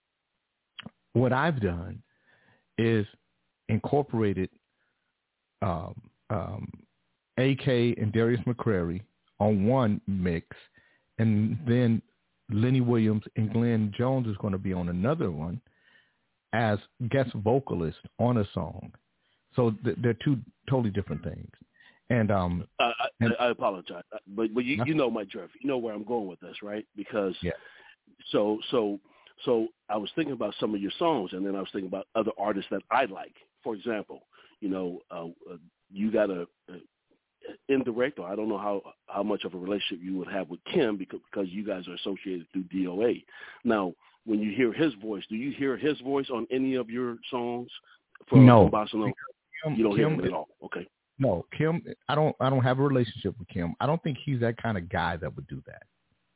What I've done is incorporated um, um, A K and Darius McCrary on one mix, and then Lenny Williams and Glenn Jones is going to be on another one as guest vocalist on a song. So th- they're two totally different things. And um, uh, I, and, I apologize, but but you, you know my drift. You know where I'm going with this, right? Because yeah. So so so I was thinking about some of your songs, and then I was thinking about other artists that I like. For example, you know, uh, uh, you got a. a indirect, or I don't know how, how much of a relationship you would have with Kim because, because you guys are associated through D O A. Now, when you hear his voice, do you hear his voice on any of your songs from, no. from Bossa Nova? Kim, you don't Kim, hear him at all. Okay. No, Kim. I don't. I don't have a relationship with Kim. I don't think he's that kind of guy that would do that.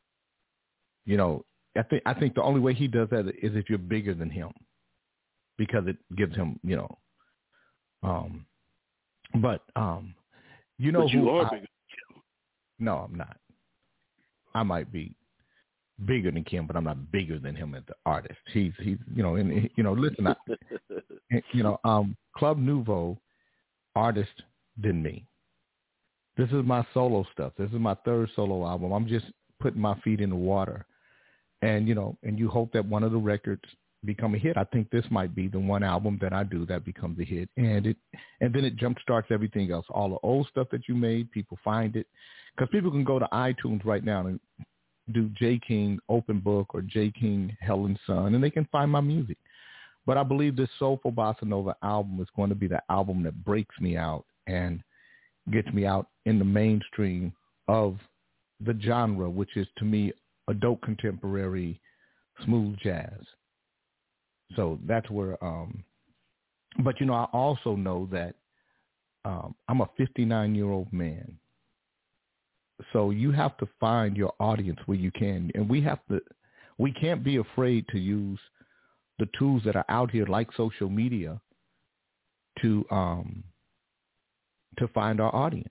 You know, I think I think the only way he does that is if you're bigger than him, because it gives him, you know. Um, but um. You know but you who are I, bigger than Kim. No, I'm not. I might be bigger than Kim, but I'm not bigger than him as the artist. He's he's you know and you know listen, I, you know um, Club Nouveau artist than me. This is my solo stuff. This is my third solo album. I'm just putting my feet in the water, and you know, and you hope that one of the records become a hit. I think this might be the one album that I do that becomes a hit, and it and then it jumpstarts everything else. All the old stuff that you made, people find it, because people can go to iTunes right now and do J. King Open Book or J. King Helen Son, and they can find my music. But I believe this Soulful Bossa Nova album is going to be the album that breaks me out and gets me out in the mainstream of the genre, which is to me adult contemporary smooth jazz. So that's where, um, but, you know, I also know that um, I'm a fifty-nine-year-old man. So you have to find your audience where you can. And we have to, we can't be afraid to use the tools that are out here like social media to, um, to find our audience.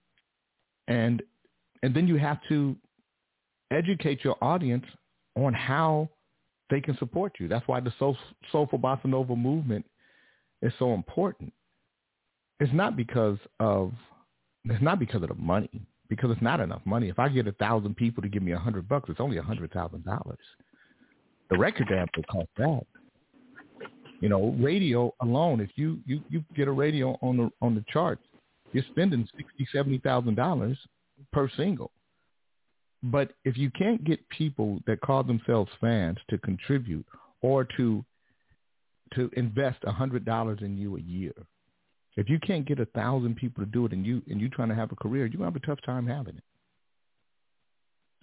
And, and then you have to educate your audience on how they can support you. That's why the Soul, Soulful Bossa Nova movement is so important. It's not because of it's not because of the money, because it's not enough money. If I get a thousand people to give me a hundred bucks, it's only a hundred thousand dollars. The record damn will cost that. You know, radio alone. If you, you, you get a radio on the on the charts, you're spending sixty, seventy thousand dollars per single. But if you can't get people that call themselves fans to contribute or to to invest a hundred dollars in you a year, if you can't get a thousand people to do it, and you and you trying to have a career, you're gonna have a tough time having it.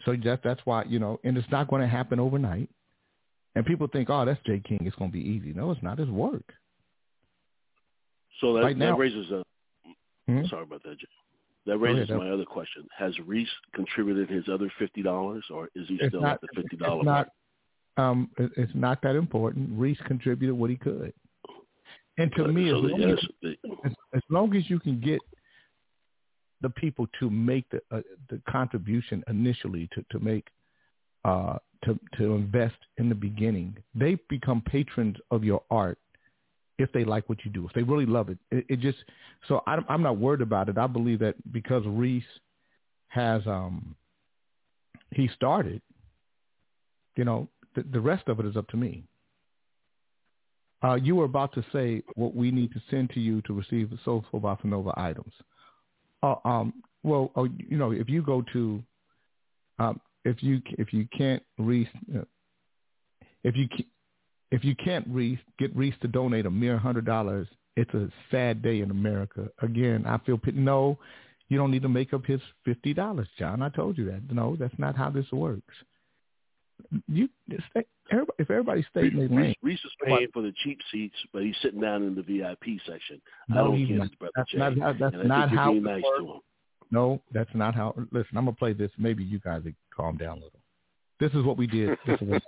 So that, that's why, you know, and it's not going to happen overnight. And people think, oh, that's Jay King. It's going to be easy. No, it's not. It's work. So that, right now, that raises a hmm? – sorry about that, Jay. That raises ahead, my other question. Has Reese contributed his other fifty dollars, or is he still not, at the fifty dollars it's mark? not, um, it's not that important. Reese contributed what he could. And to uh, me, so as, the, long yes, as, the, as, as long as you can get the people to make the uh, the contribution initially to, to make uh, to to invest in the beginning, they become patrons of your art if they like what you do, if they really love it. It, it just so I, I'm not worried about it. I believe that because Reese has um he started, you know, the, the rest of it is up to me. Uh, you were about to say what we need to send to you to receive the Soulful Bossa Nova items. Uh, um, well, uh, you know, if you go to, um, if you if you can't Reese, uh, if you if you can't Reese get Reese to donate a mere hundred dollars, it's a sad day in America. Again, I feel pity. No, you don't need to make up his fifty dollars, John. I told you that. No, that's not how this works. You stay, everybody, if everybody stayed in their lane. Reese is paying for the cheap seats, but he's sitting down in the V I P section. No, I don't he's get not. it, brother That's Jay. not how. That's and I not think how. you're being nice works. to him. No, that's not how. Listen, I'm gonna play this. Maybe you guys would calm down a little. This is what we did. This is what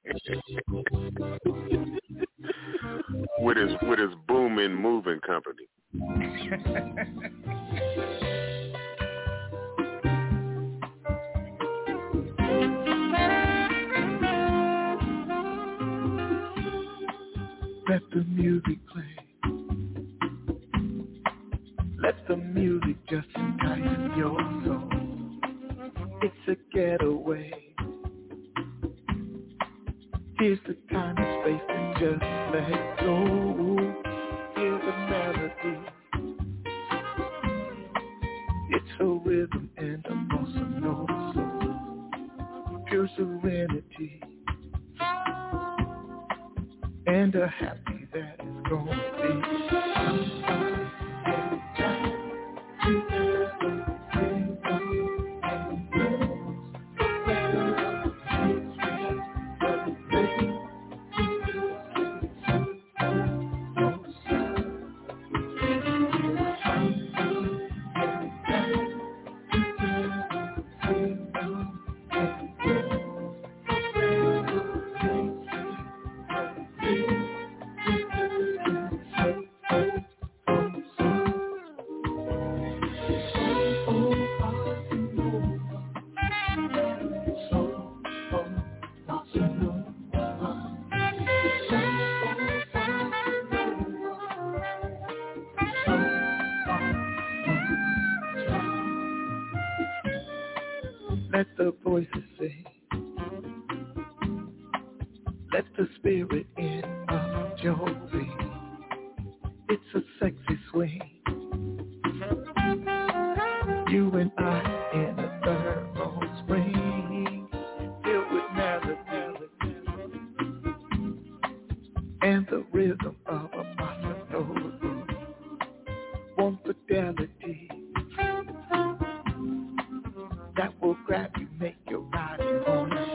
with his with his booming moving company. Let the music play. Let the music just entice your soul. It's a getaway. Here's the kind of space to just let go. Here's a melody. It's a rhythm and a bossa nova soul. Pure serenity. And a happy that is gonna be. Let the voices sing. Let the spirit in of Jovi. It's a sexy swing. You and I in a thermal spring, filled with melody and the rhythm of a bossa nova. One fidelity that will grab you, make your body on it.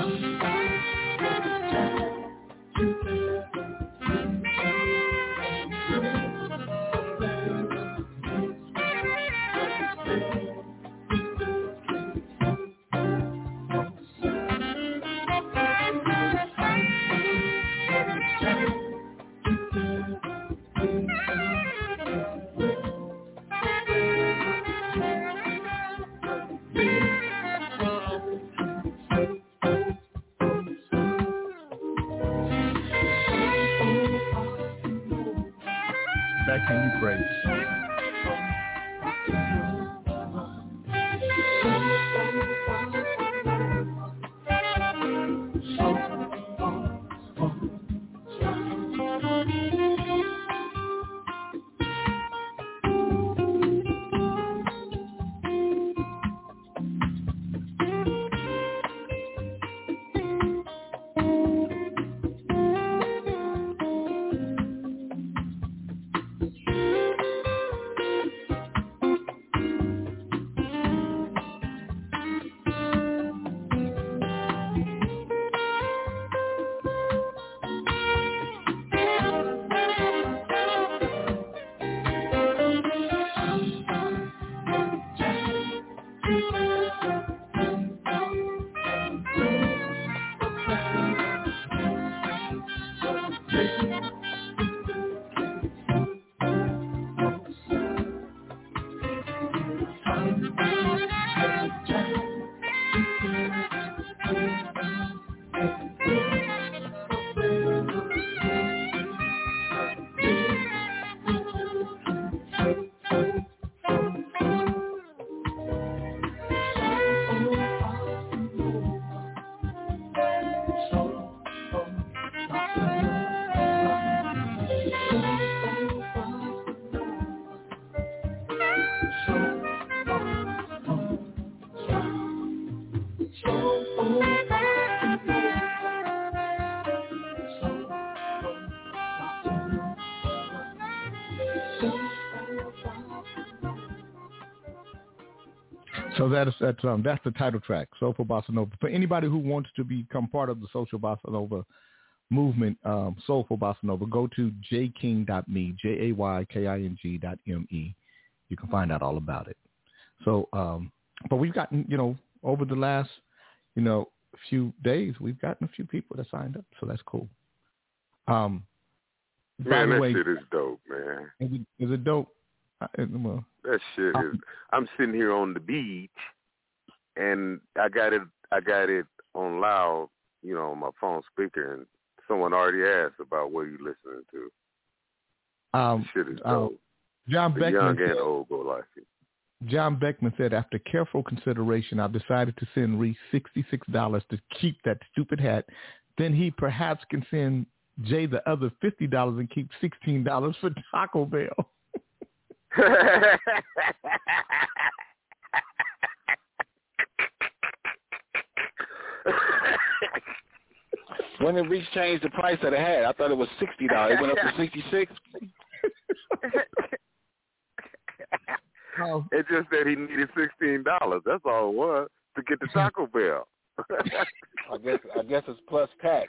That can you praise? So that's that's um that's the title track, Soulful Bossa Nova. For anybody who wants to become part of the Social Bossa Nova movement, um, Soulful Bossa Nova, go to j king dot m e, J A Y K I N G dot M E. You can find out all about it. So, um, but we've gotten, you know, over the last, you know, few days, we've gotten a few people that signed up. So that's cool. Um, man, that way, shit is dope, man. Is it, is it dope? I, well, that shit is. I'm sitting here on the beach, and I got it. I got it on loud, you know, on my phone speaker, and someone already asked about what you listening to. Um, shit is um, dope. John the Beckman young said, and old go like it. John Beckman said, after careful consideration, I've decided to send Reese sixty-six dollars to keep that stupid hat. Then he perhaps can send Jay the other fifty dollars and keep sixteen dollars for Taco Bell. When did Reese change the price of the hat? I thought it was sixty dollars. It went up to sixty-six. Oh. It's just that he needed sixteen dollars. That's all it was to get the Taco Bell. I guess I guess it's plus tax.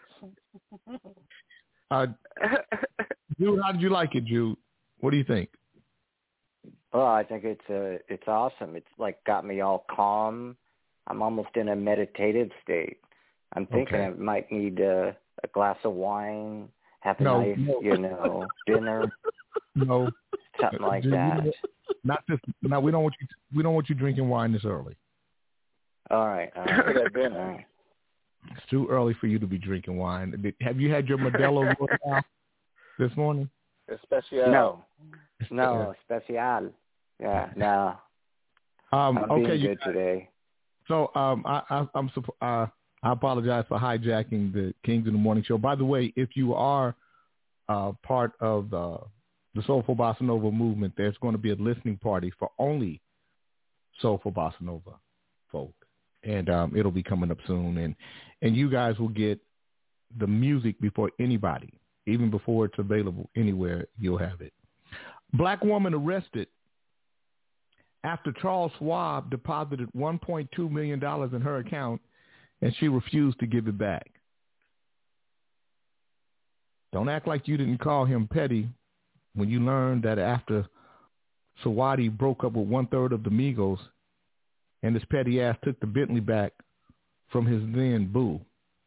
Uh, Jude, how did you like it, Jude? What do you think? Oh, I think it's uh, it's awesome. It's like got me all calm. I'm almost in a meditative state. I'm thinking Okay. I might need uh, a glass of wine, have a No, nice, no. you know, dinner, No, something like Jude, that. Not this. No, we don't want you. We don't want you drinking wine this early. All right. All right. all right. It's too early for you to be drinking wine. Did, have you had your Modelo Royale this morning? Especial. No, no, special. Yeah, no. Um, I'm okay, being you good today. So um, I, I, I'm supp- uh, I apologize for hijacking the Kings in the Morning show. By the way, if you are uh, part of uh, the Soulful Bossa Nova movement, there's going to be a listening party for only Soulful Bossa Nova folk, and um, it'll be coming up soon. And and you guys will get the music before anybody, even before it's available anywhere. You'll have it. Black woman arrested after Charles Schwab deposited one point two million dollars in her account and she refused to give it back. Don't act like you didn't call him petty when you learned that after Sawadi broke up with one-third of the Migos and his petty ass took the Bentley back from his then boo.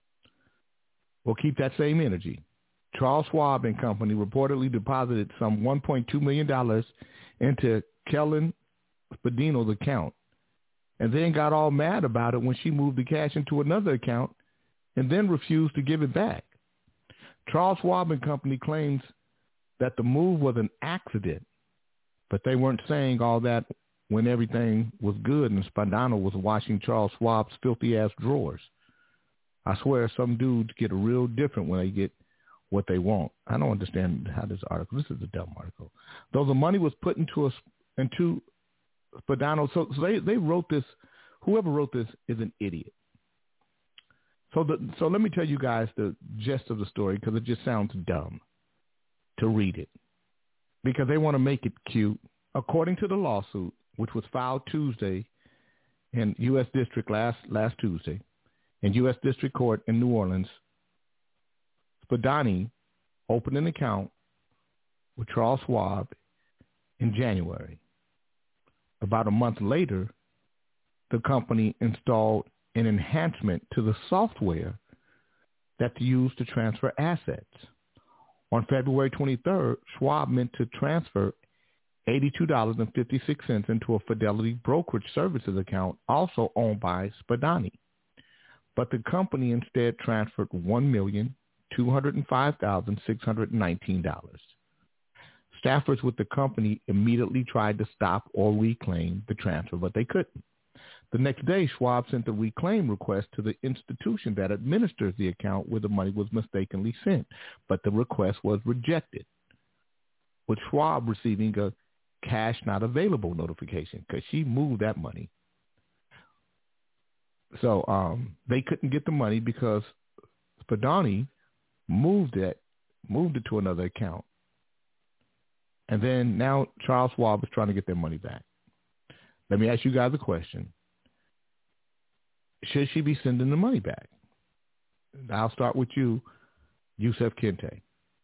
Well, keep that same energy. Charles Schwab and Company reportedly deposited some one point two million dollars into Kellen Spadino's account and then got all mad about it when she moved the cash into another account and then refused to give it back. Charles Schwab and Company claims that the move was an accident, but they weren't saying all that when everything was good and Spadano was washing Charles Schwab's filthy-ass drawers. I swear some dudes get real different when they get what they want. I don't understand how this article, this is a dumb article. Though the money was put into a, into Spadano, so, so they, they wrote this, whoever wrote this is an idiot. So the, so let me tell you guys the gist of the story because it just sounds dumb to read it. Because they want to make it cute. According to the lawsuit, which was filed Tuesday in U S District last, last Tuesday, in U S District Court in New Orleans, Spadani opened an account with Charles Schwab in January. About a month later, the company installed an enhancement to the software that's used to transfer assets. On February twenty-third, Schwab meant to transfer eighty-two dollars and fifty-six cents into a Fidelity Brokerage Services account also owned by Spadani. But the company instead transferred one million two hundred five thousand six hundred nineteen dollars. Staffers with the company immediately tried to stop or reclaim the transfer, but they couldn't. The next day, Schwab sent a reclaim request to the institution that administers the account where the money was mistakenly sent, but the request was rejected, with Schwab receiving a cash not available notification because she moved that money. So um, they couldn't get the money because Spadani moved it, moved it to another account. And then now Charles Schwab is trying to get their money back. Let me ask you guys a question. should she be sending the money back? I'll start with you, Yusef Kente.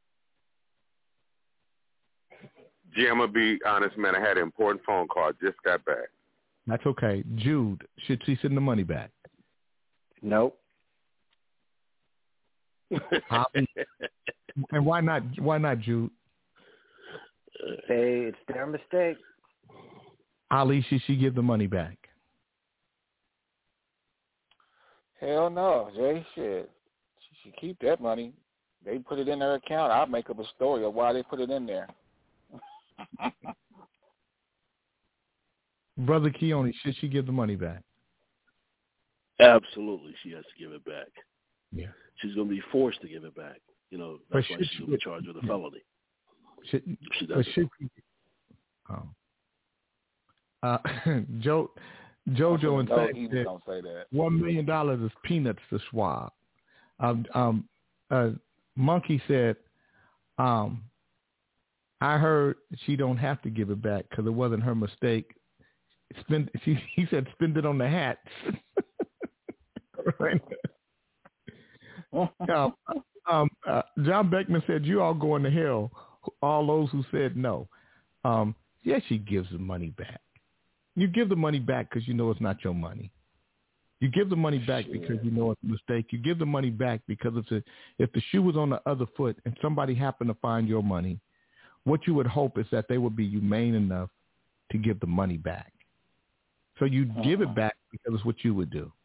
Jim, I'm going to be honest, man. I had an important phone call. Just got back. That's okay. Jude, should she send the money back? Nope. And why not? Why not, Jude? They, it's their mistake. Ali, should she give the money back? Hell no, Jay. Shit. She should keep that money. They put it in their account. I'll make up a story of why they put it in there. Brother Keone, should she give the money back? Absolutely, she has to give it back. Yeah. She's going to be forced to give it back. You know, that's but why she's going to be charged with a felony. Should, she does should she, oh. Uh, Joe, JoJo and no, Tech he said don't say that. one million dollars is peanuts to Schwab. Um, um, uh, Monkey said, um, I heard she don't have to give it back because it wasn't her mistake. Spend, she, he said, spend it on the hats. Right. um, um, uh, John Beckman said, you all going to hell, all those who said no. Um, yes, she gives the money back. You give the money back because you know it's not your money. You give the money back Shit. because you know it's a mistake. You give the money back because if the, if the shoe was on the other foot and somebody happened to find your money, what you would hope is that they would be humane enough to give the money back. So you uh-huh. give it back because it's what you would do.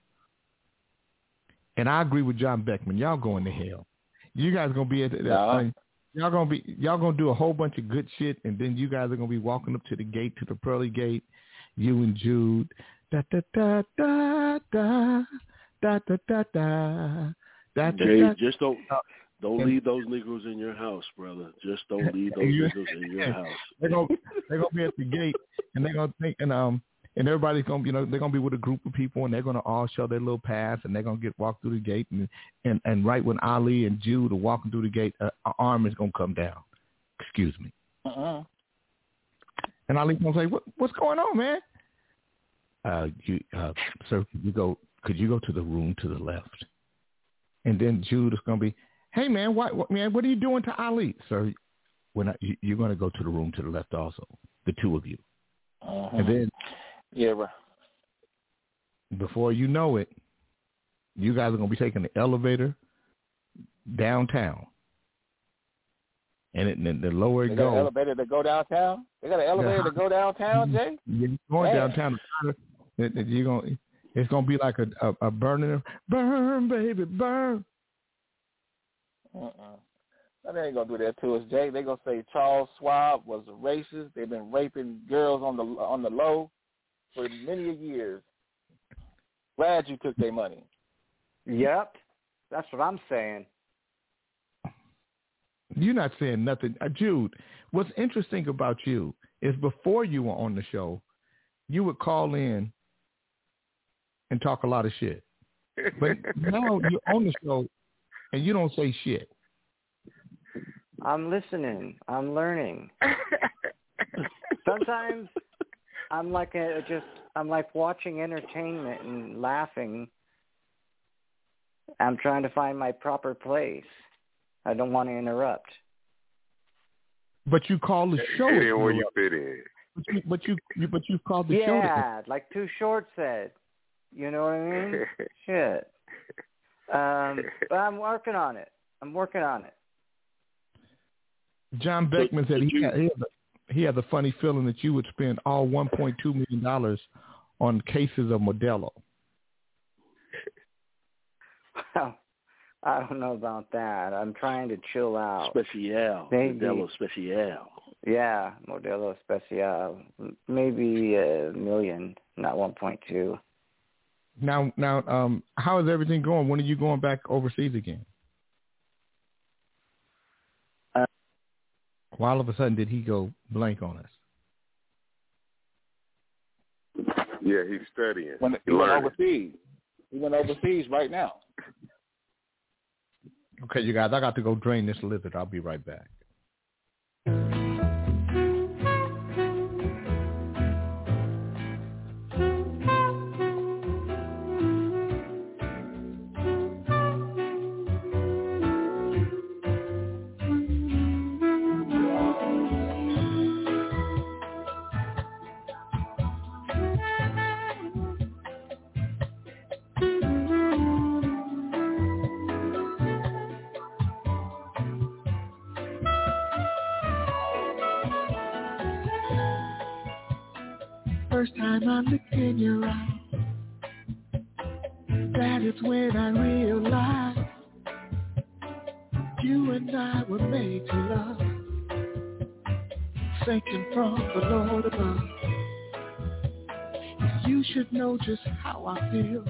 And I agree with John Beckman. Y'all going to hell. You guys gonna be at that no. thing. Y'all gonna be y'all gonna do a whole bunch of good shit, and then you guys are gonna be walking up to the gate, to the pearly gate. You and Jude, da da da da da da da da da. da Jay, da, just don't don't leave those Negroes in your house, brother. Just don't leave those Negroes in your house. They're gonna they're gonna be at the gate, and they're gonna think and um. And everybody's gonna, you know, they're gonna be with a group of people, and they're gonna all show their little pass, and they're gonna get walked through the gate, and and, and right when Ali and Jude are walking through the gate, uh, an arm is gonna come down. Excuse me. Uh-uh. And Ali's gonna say, "What what's going on, man?" Uh, you, uh, sir, could you go? Could you go to the room to the left? And then Jude is gonna be, "Hey, man, what, what man? What are you doing to Ali, sir? We're not, you, you're gonna go to the room to the left also, the two of you." Uh-huh. And then. Yeah, right. Before you know it, you guys are going to be taking the elevator downtown. And it, the, the lower it they goes. Got an elevator to go downtown? They got an elevator yeah. to go downtown, Jay? You're going Damn. downtown. You're going, it's going to be like a, a, a burning, burn, baby, burn. Uh-uh. They ain't going to do that to us, Jay. They're going to say Charles Schwab was a racist. They've been raping girls on the on the low for many years. Glad you took their money. Yep. That's what I'm saying. You're not saying nothing. Uh, Jude, what's interesting about you is before you were on the show, you would call in and talk a lot of shit. But now you're on the show and you don't say shit. I'm listening. I'm learning. Sometimes I'm like a, just I'm like watching entertainment and laughing. I'm trying to find my proper place. I don't want to interrupt. But you call the show. Fit in where you fit in. But you, but you, you but you called the yeah, show. Yeah, like Too Short said. You know what I mean? Shit. Um, but I'm working on it. I'm working on it. John Beckman said he had, he, had a, he had the funny feeling that you would spend all one point two million dollars on cases of Modelo. Well, I don't know about that. I'm trying to chill out. Special. Maybe. Modelo Special. Yeah, Modelo Special. Maybe a million, not one point two. Now, now, um, how is everything going? When are you going back overseas again? Why all of a sudden did he go blank on us? Yeah, he's studying. When, he went overseas. He went overseas right now. Okay, you guys, I got to go drain this lizard. I'll be right back. first time I looked in your eyes, that is when I realized you and I were made to love, sinking from the Lord above. You should know just how I feel.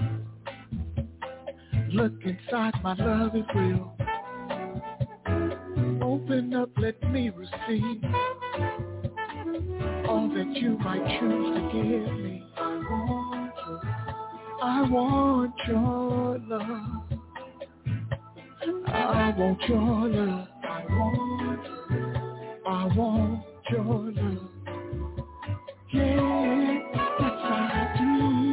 Look inside, my love is real. Open up, let me receive all that you might choose to give me. I want your love. I want your love. I want, I want your love. Yeah, yes I do.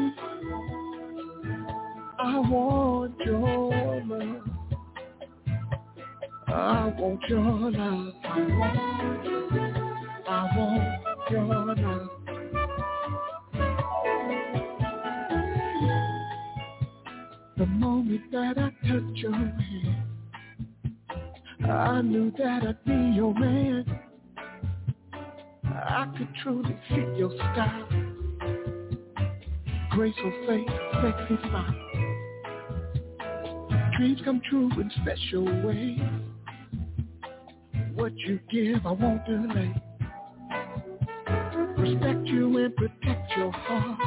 I want your love. I want your love. I want, I want your love. The moment that I touch your hand, I knew that I'd be your man. I could truly fit your style, graceful face, sexy smile. Dreams come true in special ways. What you give, I won't delay. Respect you and protect your heart.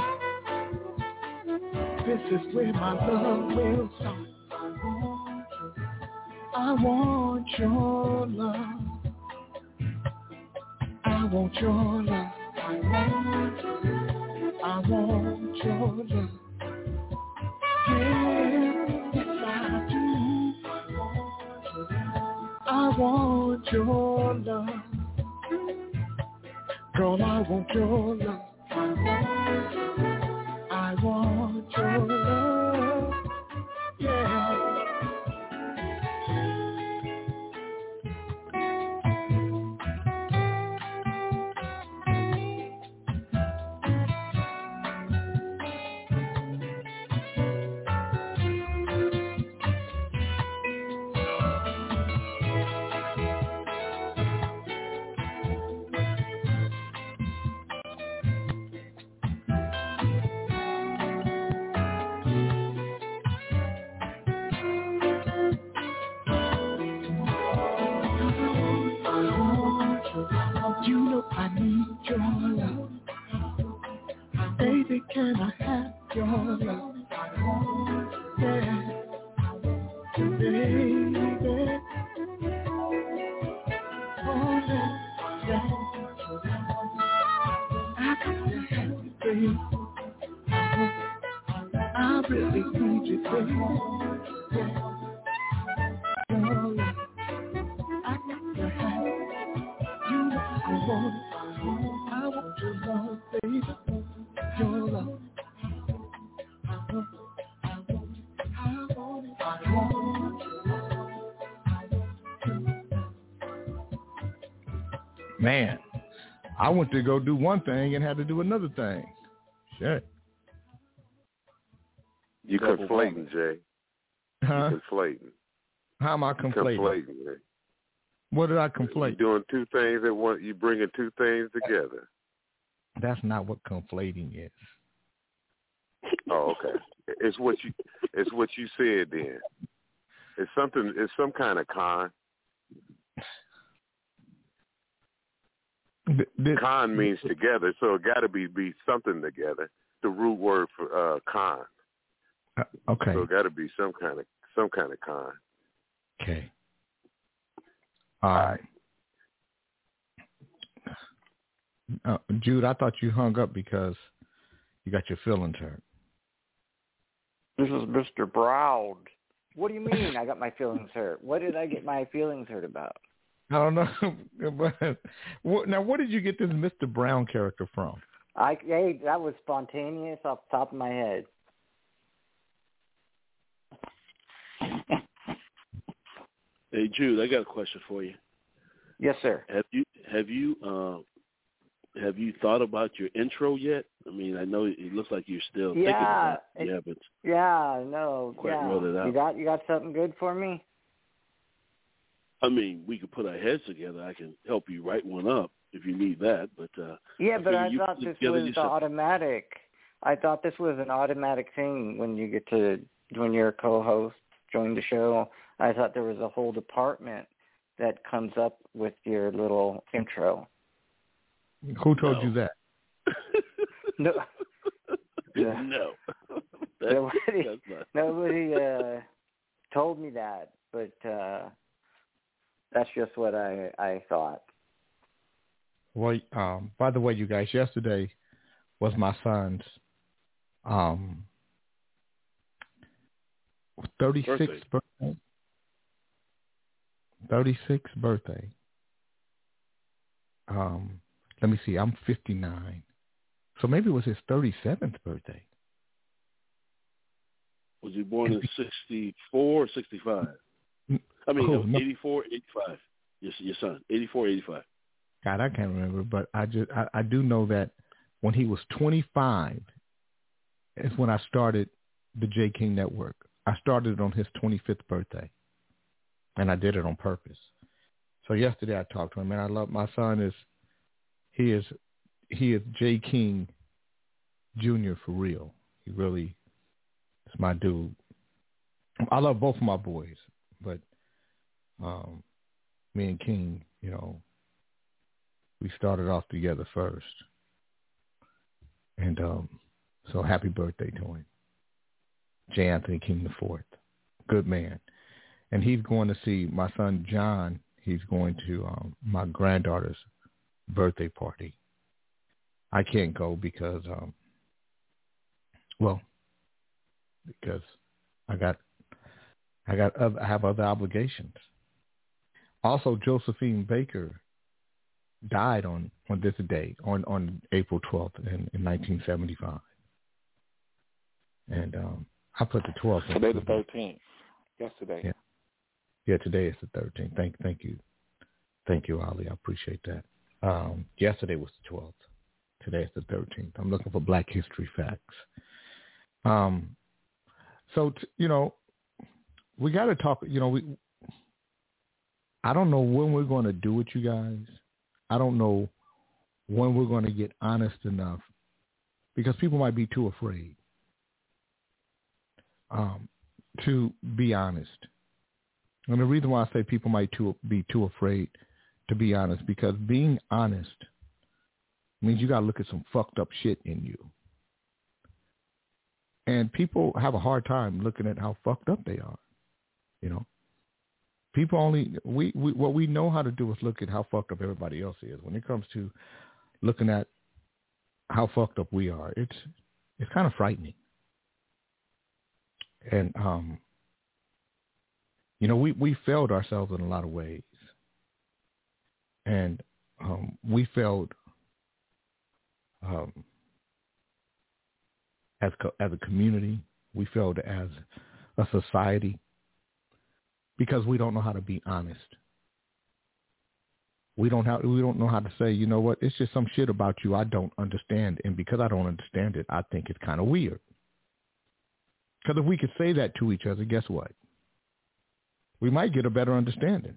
This is where my love will start. I want your love. I want your love. I want, I want your love. Yeah, yes I do. I want your love. Girl, I want your love. I want, I want your love. Yeah. You know I need your love. Baby, can I have your love? Yeah, baby. Oh, yeah, yeah. I gotta have you, baby. I really need you, baby. Yeah, your love. I gotta have you. You know I want it. I want your love, baby. Your love. I want it. I want it. I want it. I want it. Man, I went to go do one thing and had to do another thing. Shit. You conflating, Jay. Huh? You conflating. How am I conflating? You conflating, Jay. What did I conflate? You're doing two things at once. You're bringing two things together. That's not what conflating is. Oh, okay. It's what you. It's what you said. Then it's something. It's some kind of con. The, the, con means together, so it got to be be something together. The root word for uh, con. Uh, okay. So it got to be some kind of some kind of con. Okay. All right. Uh, Jude, I thought you hung up because you got your feelings hurt. This is Mister Brown. What do you mean I got my feelings hurt? What did I get my feelings hurt about? I don't know. But now, what did you get this Mister Brown character from? I hey, that was spontaneous off the top of my head. Hey Jude, I got a question for you. Yes, sir. Have you have you uh, have you thought about your intro yet? I mean, I know it looks like you're still yeah, thinking about it. it. Yeah, but yeah, no, quite yeah. wrote it out. You got you got something good for me? I mean, we could put our heads together. I can help you write one up. if you need that. But uh, yeah, I but I you thought this was the automatic. I thought this was an automatic thing when you get to when you're a co-host, join the show. I thought there was a whole department that comes up with your little intro. Who told no. you that? No. Yeah. No. That's, nobody that's not. nobody uh, told me that, but uh, that's just what I, I thought. Well, um, by the way, you guys, yesterday was my son's um, thirty-sixth birthday. birthday. thirty-sixth birthday. Um, let me see. I'm fifty-nine. So maybe it was his thirty-seventh birthday. Was he born in sixty-four or sixty-five? I mean, oh, no, eighty-four, eighty-five. Your, your son, eighty-four, eighty-five. God, I can't remember, but I just I, I do know that when he was twenty-five is when I started the J. King Network. I started it on his twenty-fifth birthday, and I did it on purpose. So yesterday I talked to him, and I love my son is he is he is J. King Junior for real. He really is my dude. I love both of my boys, but um, me and King, you know, we started off together first. And um, so happy birthday to him. J. Anthony King the Fourth. Good man. And he's going to see my son John. He's going to um, my granddaughter's birthday party. I can't go because, um, well, because I got, I got, other, I have other obligations. Also, Josephine Baker died on, on this day, on, on April twelfth in, in nineteen seventy-five. And um, I put the twelfth. Today the thirteenth. Yesterday. Yeah. Yeah, today is the thirteenth. Thank, thank you. Thank you, Ali. I appreciate that. Um, yesterday was the twelfth. Today is the thirteenth. I'm looking for Black History facts. Um, so, t- you know, we got to talk, you know, we, I don't know when we're going to do it, you guys. I don't know when we're going to get honest enough because people might be too afraid um, to be honest. And the reason why I say people might too, be too afraid to be honest, because being honest means you got to look at some fucked up shit in you. And people have a hard time looking at how fucked up they are, you know. People only, we, we what we know how to do is look at how fucked up everybody else is. When it comes to looking at how fucked up we are, it's it's kind of frightening. And, um, you know, we, we failed ourselves in a lot of ways. And um, we failed um, as co- as a community. We failed as a society because we don't know how to be honest. We don't have we don't know how to say, you know what, it's just some shit about you I don't understand, and because I don't understand it, I think it's kind of weird. Because if we could say that to each other, guess what? We might get a better understanding.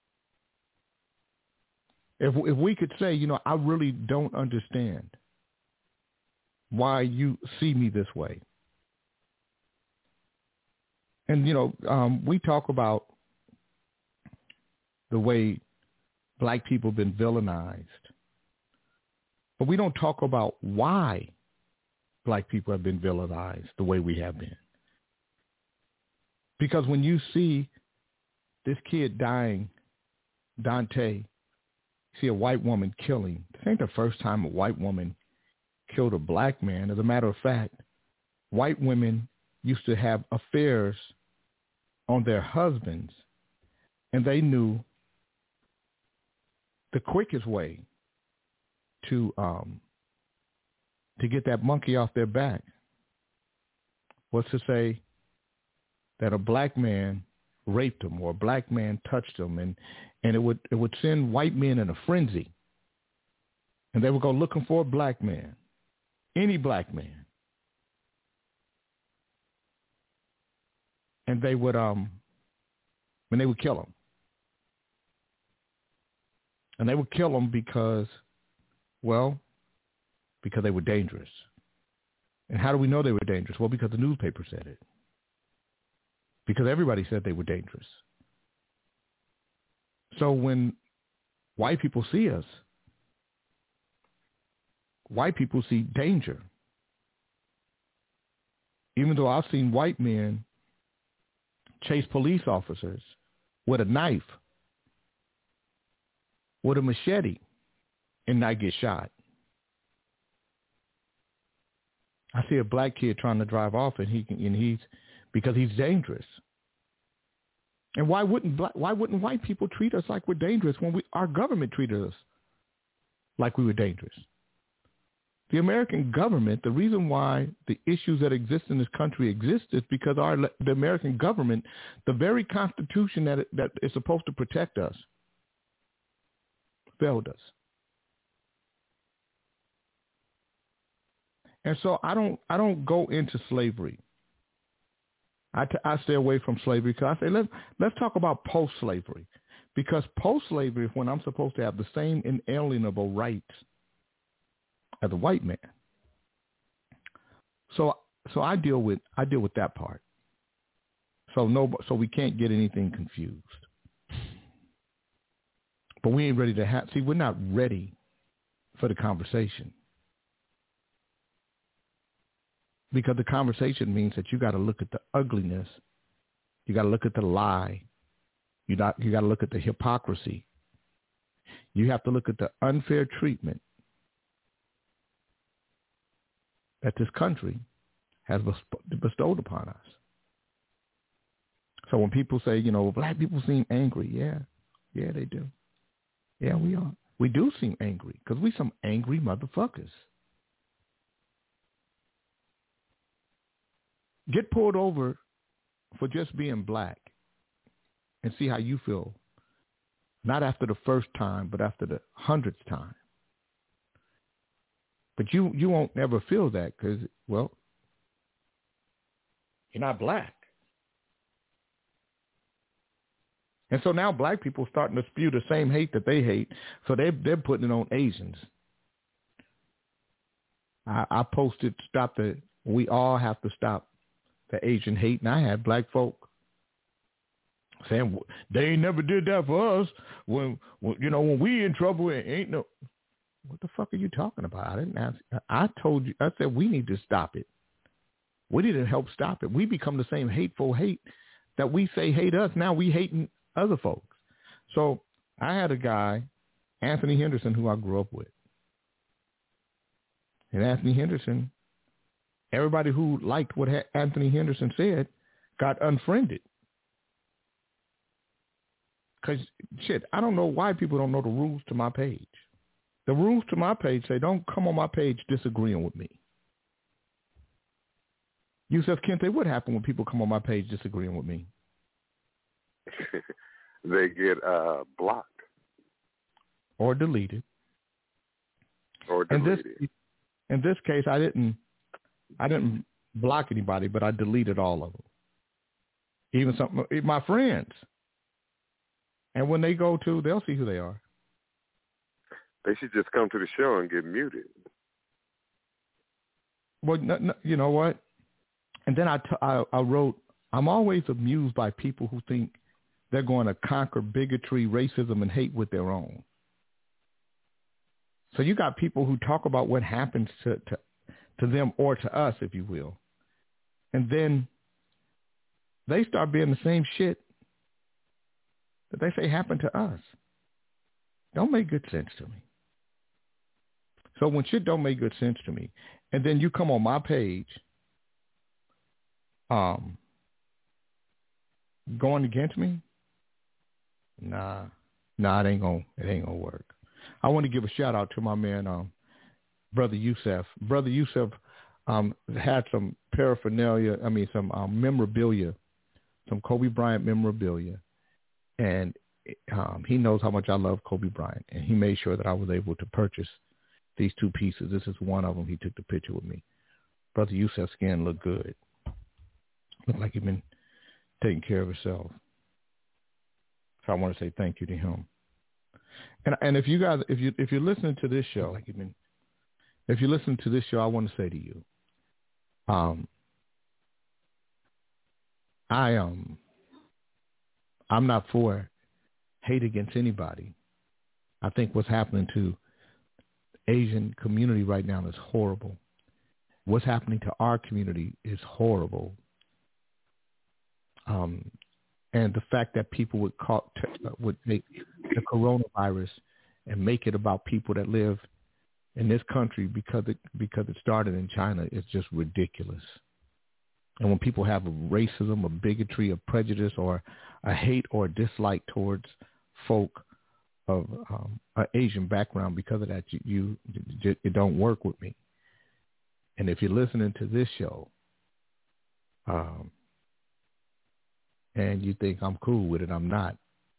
If if we could say, you know, I really don't understand why you see me this way. And, you know, um, we talk about the way black people have been villainized, but we don't talk about why black people have been villainized the way we have been. Because when you see this kid dying, Dante, see a white woman killing, this ain't the first time a white woman killed a black man. As a matter of fact, white women used to have affairs on their husbands, and they knew the quickest way to um, to get that monkey off their back was to say that a black man raped them or a black man touched them, and, and it would it would send white men in a frenzy, and they would go looking for a black man, any black man, and they would um and they would kill him. And they would kill them because, well, because they were dangerous. And how do we know they were dangerous? Well, because the newspaper said it. Because everybody said they were dangerous. So when white people see us, white people see danger. Even though I've seen white men chase police officers with a knife, with a machete, and not get shot. I see a black kid trying to drive off, and he and he's because he's dangerous. And why wouldn't black, why wouldn't white people treat us like we're dangerous when we our government treated us like we were dangerous? The American government, the reason why the issues that exist in this country exist is because our the American government, the very Constitution that it, that is supposed to protect us, failed us. And so I don't I don't go into slavery. I, t- I stay away from slavery because I say let's let's talk about post-slavery, because post-slavery is when I'm supposed to have the same inalienable rights as a white man. So so I deal with I deal with that part. So no so we can't get anything confused. But we ain't ready to have see we're not ready for the conversation. Because the conversation means that you got to look at the ugliness. You got to look at the lie. You got you got to look at the hypocrisy. You have to look at the unfair treatment that this country has bestowed upon us. So when people say, you know, black people seem angry, yeah, yeah, they do. Yeah, we are. We do seem angry because we some angry motherfuckers. Get pulled over for just being black and see how you feel. Not after the first time, but after the hundredth time. But you, you won't ever feel that because, well, you're not black. And so now black people are starting to spew the same hate that they hate, so they, they're putting it on Asians. I, I posted, stop the, we all have to stop the Asian hate, and I had black folk saying they ain't never did that for us. When, when you know when we in trouble, it ain't no. What the fuck are you talking about? I didn't ask. I told you. I said we need to stop it. We need to help stop it. We become the same hateful hate that we say hate us. Now we hating other folks. So I had a guy, Anthony Henderson, who I grew up with, and Anthony Henderson. Everybody who liked what Anthony Henderson said got unfriended. Because, shit, I don't know why people don't know the rules to my page. The rules to my page say don't come on my page disagreeing with me. Yusef Kente, what happened when people come on my page disagreeing with me? They get uh, blocked. Or deleted. Or deleted. In this, in this case, I didn't. I didn't block anybody, but I deleted all of them. Even some my friends. And when they go to, they'll see who they are. They should just come to the show and get muted. Well, no, no, you know what? And then I, t- I, I wrote, I'm always amused by people who think they're going to conquer bigotry, racism, and hate with their own. So you got people who talk about what happens to, to to them or to us, if you will. And then they start being the same shit that they say happened to us. Don't make good sense to me. So when shit don't make good sense to me, and then you come on my page um, going against me, nah, nah, it ain't gonna, it ain't gonna work. I want to give a shout out to my man, um, Brother Yusef. Brother Yusef um, had some paraphernalia, I mean some um, memorabilia, some Kobe Bryant memorabilia, and um, he knows how much I love Kobe Bryant, and he made sure that I was able to purchase these two pieces. This is one of them. He took the picture with me. Brother Yusef's skin looked good. Looked like he'd been taking care of himself. So I want to say thank you to him. And and if you guys, if you if you're listening to this show, like you've been, if you listen to this show, I want to say to you, um, I um, I'm not for hate against anybody. I think what's happening to Asian community right now is horrible. What's happening to our community is horrible. Um, and the fact that people would call, t- would make the coronavirus and make it about people that live in this country because it because it started in China is just ridiculous. And when people have a racism, a bigotry, a prejudice, or a hate or a dislike towards folk of um, an Asian background because of that, you, you it don't work with me. And if you're listening to this show, um, and you think I'm cool with it, I'm not.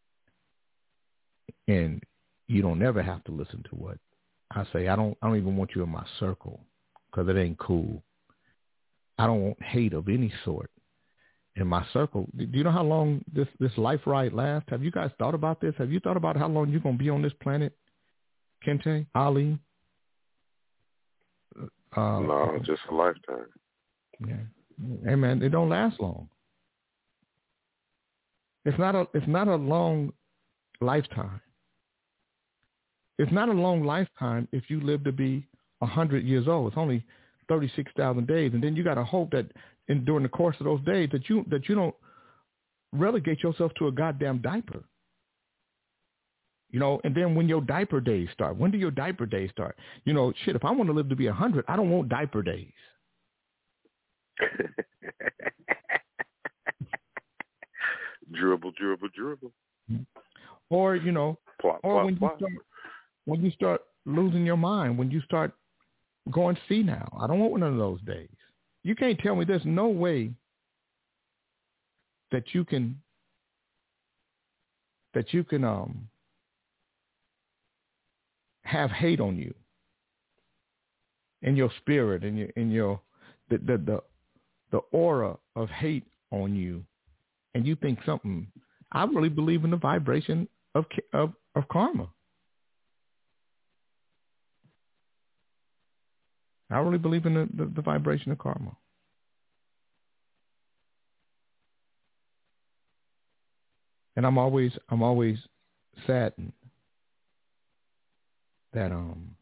And you don't ever have to listen to what I say. I don't. I don't even want you in my circle because it ain't cool. I don't want hate of any sort in my circle. Do you know how long this, this life ride lasts? Have you guys thought about this? Have you thought about how long you're going to be on this planet, Kente, Ali? Uh, no, just a lifetime. Yeah. Hey, man, it don't last long. It's not a. It's not a long lifetime. It's not a long lifetime if you live to be a hundred years old. It's only thirty-six thousand days, and then you got to hope that in during the course of those days that you that you don't relegate yourself to a goddamn diaper. You know, and then when your diaper days start, when do your diaper days start? You know, shit, if I want to live to be a hundred, I don't want diaper days. Dribble, dribble, dribble. Or, you know, plop, or plop, when plop. you start when you start losing your mind, when you start going senile. I don't want one of those days. You can't tell me there's no way that you can that you can um have hate on you in your spirit, in your in your the the the, the aura of hate on you, and you think something. I really believe in the vibration of of, of karma. I really believe in the, the, the vibration of karma. And I'm always I'm always saddened that um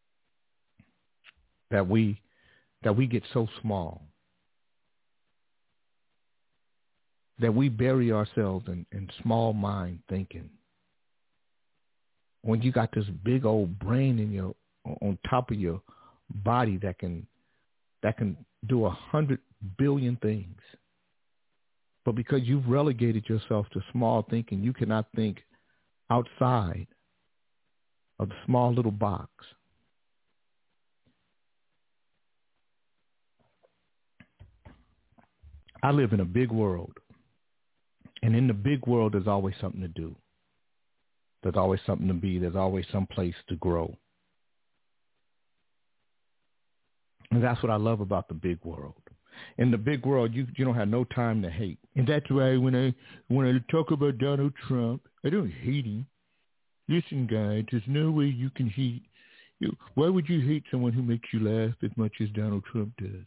that we that we get so small, that we bury ourselves in, in small mind thinking. When you got this big old brain in your on top of your body that can that can do a hundred billion things, but because you've relegated yourself to small thinking, you cannot think outside of the small little box. I live in a big world, and in the big world, there's always something to do. There's always something to be. There's always some place to grow. And that's what I love about the big world. In the big world, you you don't have no time to hate. And that's why when I when I talk about Donald Trump, I don't hate him. Listen, guys, there's no way you can hate. You, why would you hate someone who makes you laugh as much as Donald Trump does?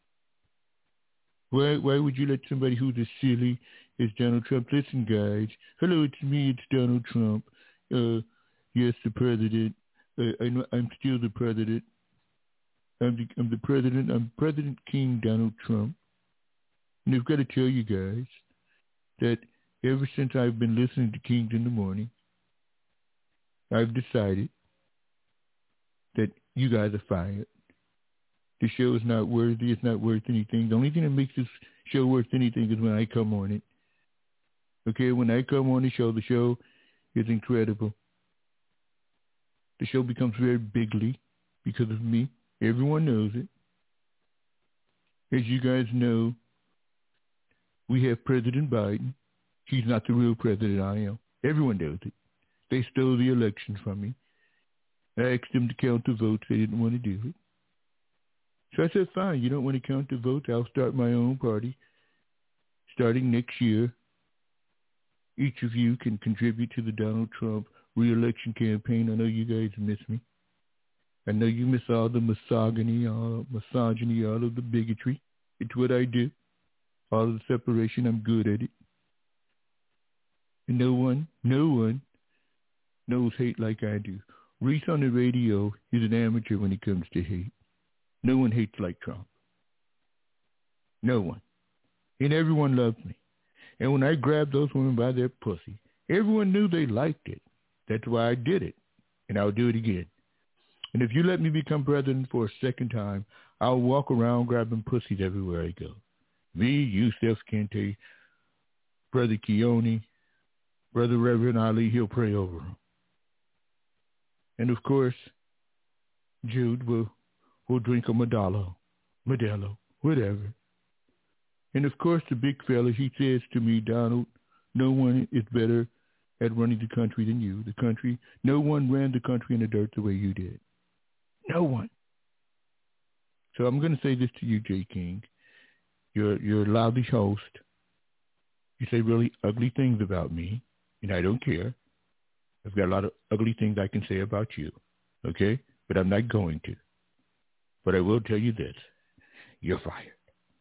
Why why would you let somebody who's as silly as Donald Trump? Listen, guys. Hello, it's me. It's Donald Trump. Uh, yes, the president. Uh, I know, I'm still the president. I'm the, I'm the president. I'm President King Donald Trump. And I've got to tell you guys that ever since I've been listening to Kings in the Morning, I've decided that you guys are fired. The show is not worthy. It's not worth anything. The only thing that makes this show worth anything is when I come on it. Okay, when I come on the show, the show is incredible. The show becomes very bigly because of me. Everyone knows it. As you guys know, we have President Biden. He's not the real president. I am. Everyone knows it. They stole the election from me. I asked them to count the votes. They didn't want to do it. So I said, fine, you don't want to count the votes? I'll start my own party starting next year. Each of you can contribute to the Donald Trump re-election campaign. I know you guys miss me. I know you miss all the misogyny, all misogyny, all of the bigotry. It's what I do. All of the separation, I'm good at it. And no one, no one knows hate like I do. Reese on the radio is an amateur when it comes to hate. No one hates like Trump. No one. And everyone loves me. And when I grabbed those women by their pussy, everyone knew they liked it. That's why I did it. And I'll do it again. And if you let me become president for a second time, I'll walk around grabbing pussies everywhere I go. Me, Yusef Kente, Brother Keone, Brother Reverend Ali, he'll pray over him. And of course, Jude will, will drink a Modelo, Modelo, whatever. And of course, the big fella, he says to me, Donald, no one is better at running the country than you. The country, no one ran the country in the dirt the way you did. No one. So I'm going to say this to you, Jay King. You're, you're a lousy host. You say really ugly things about me, and I don't care. I've got a lot of ugly things I can say about you, okay? But I'm not going to. But I will tell you this. You're fired.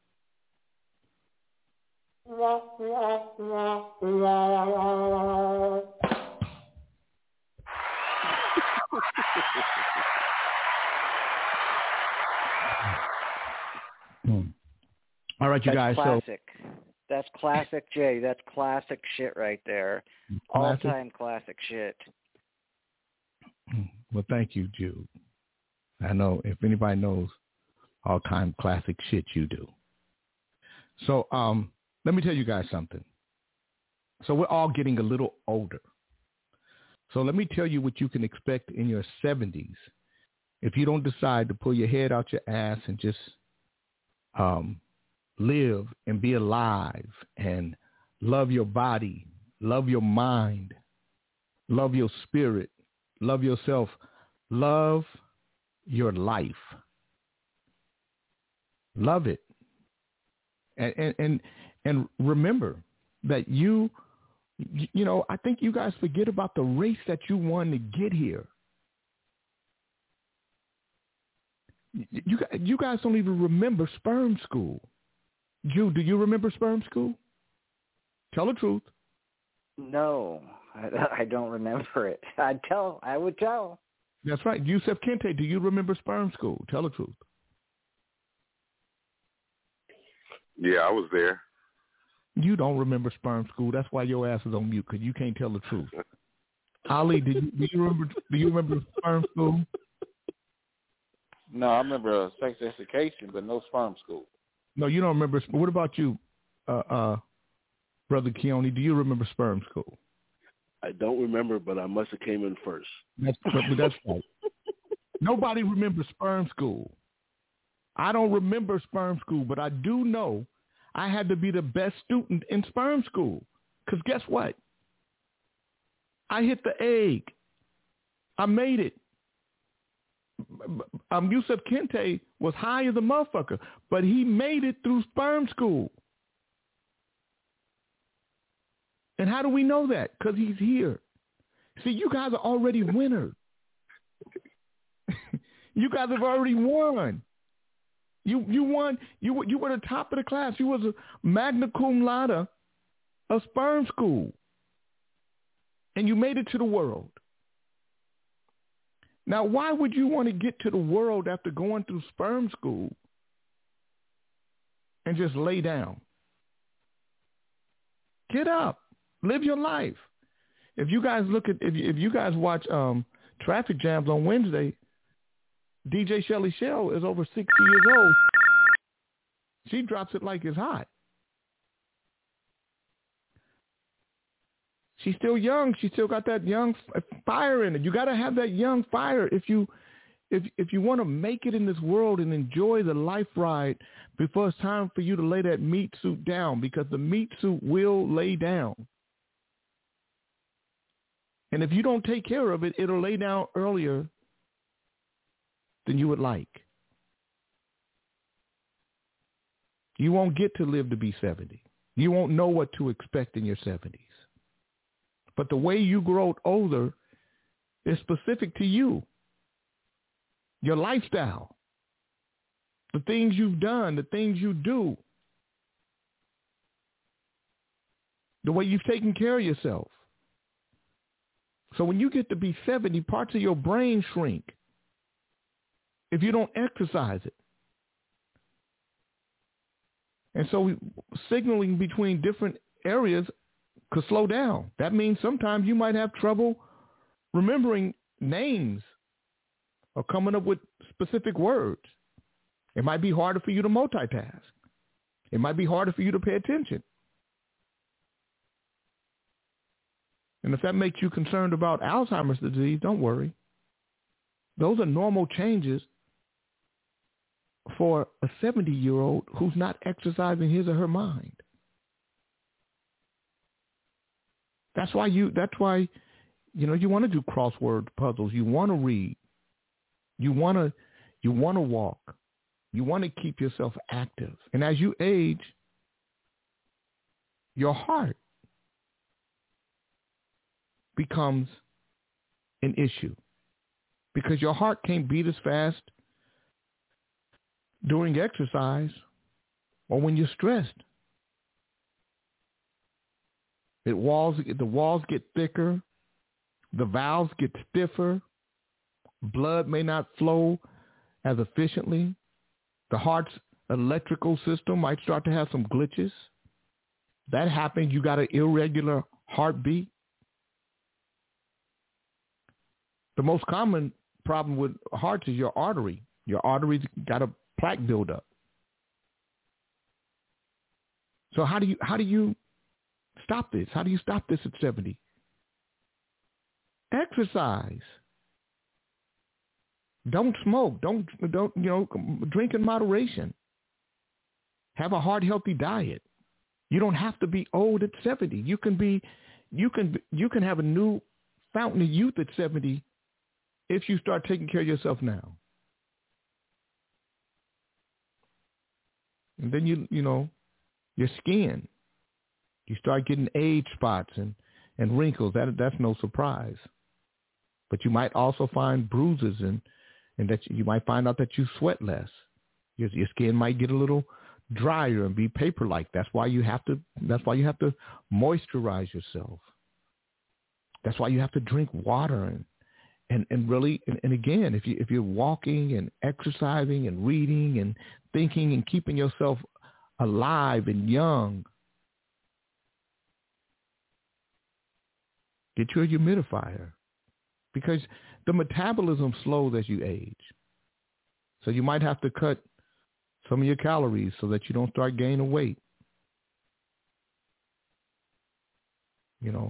hmm. All right, you That's guys. Classic. So That's classic Jay. That's classic shit right there. Classic? All-time classic shit. Well, thank you, Jude. I know if anybody knows all-time classic shit, you do. So um, let me tell you guys something. So we're all getting a little older. So let me tell you what you can expect in your seventies if you don't decide to pull your head out your ass and just um, live and be alive and love your body, love your mind, love your spirit, love yourself, love your life. Love it. And, and, and, and remember that you, you know, I think you guys forget about the race that you won to get here. You, you guys don't even remember sperm school. Jude, do you remember sperm school? Tell the truth. No, I, I don't remember it. I'd tell. I would tell. That's right. Yusef Kente, do you remember sperm school? Tell the truth. Yeah, I was there. You don't remember sperm school. That's why your ass is on mute, because you can't tell the truth. Ali, do you, do you remember? Do you remember sperm school? No, I remember uh, sex education, but no sperm school. No, you don't remember. What about you, uh, uh, Brother Keone? Do you remember sperm school? I don't remember, but I must have came in first. That's, that's right. Nobody remembers sperm school. I don't remember sperm school, but I do know I had to be the best student in sperm school. Because guess what? I hit the egg. I made it. Um, Yusef Kente was high as a motherfucker, but he made it through sperm school. And how do we know that? Because he's here. See, you guys are already winners. You guys have already won. You you won. You were you were the top of the class. You was a magna cum laude of sperm school, and you made it to the world. Now, why would you want to get to the world after going through sperm school and just lay down? Get up. Live your life. If you guys look at, if you, if you guys watch um, Traffic Jams on Wednesday, D J Shelly Shell is over sixty years old. She drops it like it's hot. She's still young. She still got that young fire in it. You got to have that young fire if you if if you want to make it in this world and enjoy the life ride before it's time for you to lay that meat suit down, because the meat suit will lay down. And if you don't take care of it, it'll lay down earlier than you would like. You won't get to live to be seventy. You won't know what to expect in your seventies. But the way you grow older is specific to you, your lifestyle, the things you've done, the things you do, the way you've taken care of yourself. So when you get to be seventy, parts of your brain shrink if you don't exercise it. And so we, signaling between different areas could slow down. That means sometimes you might have trouble remembering names or coming up with specific words. It might be harder for you to multitask. It might be harder for you to pay attention. And if that makes you concerned about Alzheimer's disease, don't worry. Those are normal changes for a seventy-year-old who's not exercising his or her mind. That's why you, that's why, you know, you want to do crossword puzzles. You want to read. You want to, you want to walk. You want to keep yourself active. And as you age, your heart becomes an issue because your heart can't beat as fast during exercise or when you're stressed. It walls, the walls get thicker, the valves get stiffer, blood may not flow as efficiently, the heart's electrical system might start to have some glitches. That happens, you got an irregular heartbeat. The most common problem with hearts is your artery. Your arteries got a plaque buildup. So how do you how do you stop this? How do you stop this at seventy? Exercise. Don't smoke. Don't don't you know? Drink in moderation. Have a heart healthy diet. You don't have to be old at seventy. You can be, you can you can have a new fountain of youth at seventy if you start taking care of yourself now. And then you you know, your skin, you start getting age spots and, and wrinkles. That that's no surprise. But you might also find bruises and, and that you might find out that you sweat less. Your, your skin might get a little drier and be paper-like. That's why you have to. That's why you have to moisturize yourself. That's why you have to drink water and and, and really. And, and again, if you if you're walking and exercising and reading and thinking and keeping yourself alive and young, get you a humidifier because the metabolism slows as you age. So you might have to cut some of your calories so that you don't start gaining weight. You know,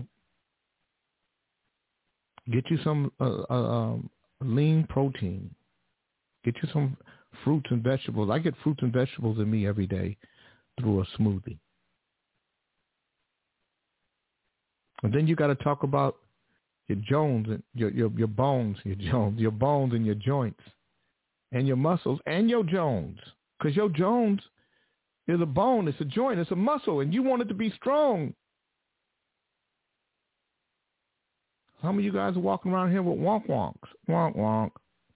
get you some uh, uh, um, lean protein. Get you some fruits and vegetables. I get fruits and vegetables in me every day through a smoothie. And then you got to talk about your jones and your, your your bones, your jones, your bones and your joints, and your muscles and your jones. Because your Jones is a bone, it's a joint, it's a muscle, and you want it to be strong. Some of you guys are walking around here with wonk wonks. Wonk wonk.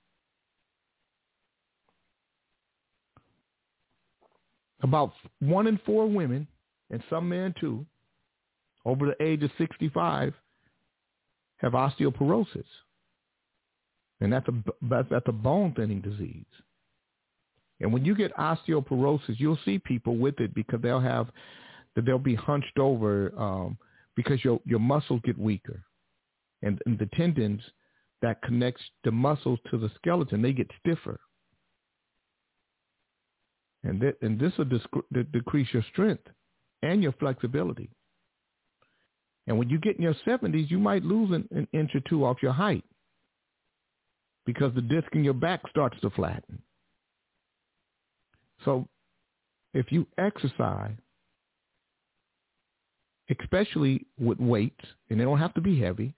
About one in four women, and some men too, over the age of sixty-five, have osteoporosis. And that's a, that's a bone thinning disease. And when you get osteoporosis, you'll see people with it because they'll have, they'll be hunched over um, because your your muscles get weaker, and, and the tendons that connects the muscles to the skeleton, they get stiffer, and that and this will disc- decrease your strength and your flexibility. And when you get in your seventies, you might lose an, an inch or two off your height because the disc in your back starts to flatten. So if you exercise, especially with weights, and they don't have to be heavy,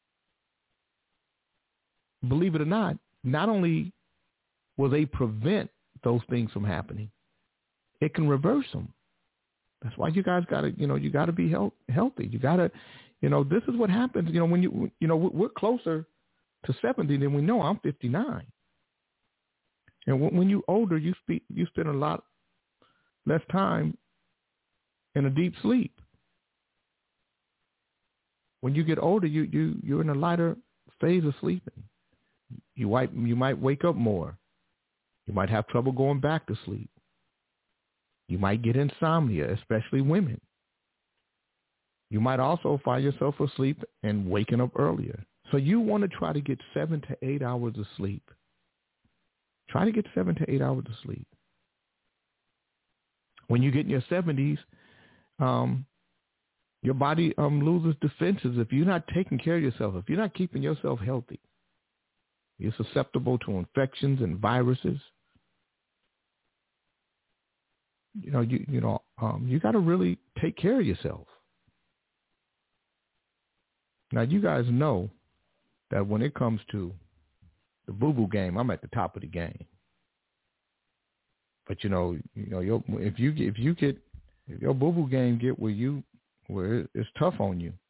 believe it or not, not only will they prevent those things from happening, it can reverse them. That's why you guys got to, you know, you got to be health, healthy. You got to, you know, this is what happens, you know, when you, you know, we're closer to seventy, then we know I'm fifty-nine. And when, when you're older, you speak, you spend a lot less time in a deep sleep. When you get older, you you you're in a lighter phase of sleeping. You might you might wake up more. You might have trouble going back to sleep. You might get insomnia, especially women. You might also find yourself asleep and waking up earlier. So you want to try to get seven to eight hours of sleep. Try to get seven to eight hours of sleep. When you get in your seventies, um, your body um, loses defenses if you're not taking care of yourself, if you're not keeping yourself healthy. You're susceptible to infections and viruses. You know, you you know, um, you got to really take care of yourself. Now, you guys know that when it comes to the boo-boo game, I'm at the top of the game. But you know, you know, your, if you if you get if your boo-boo game get where you where it's tough on you.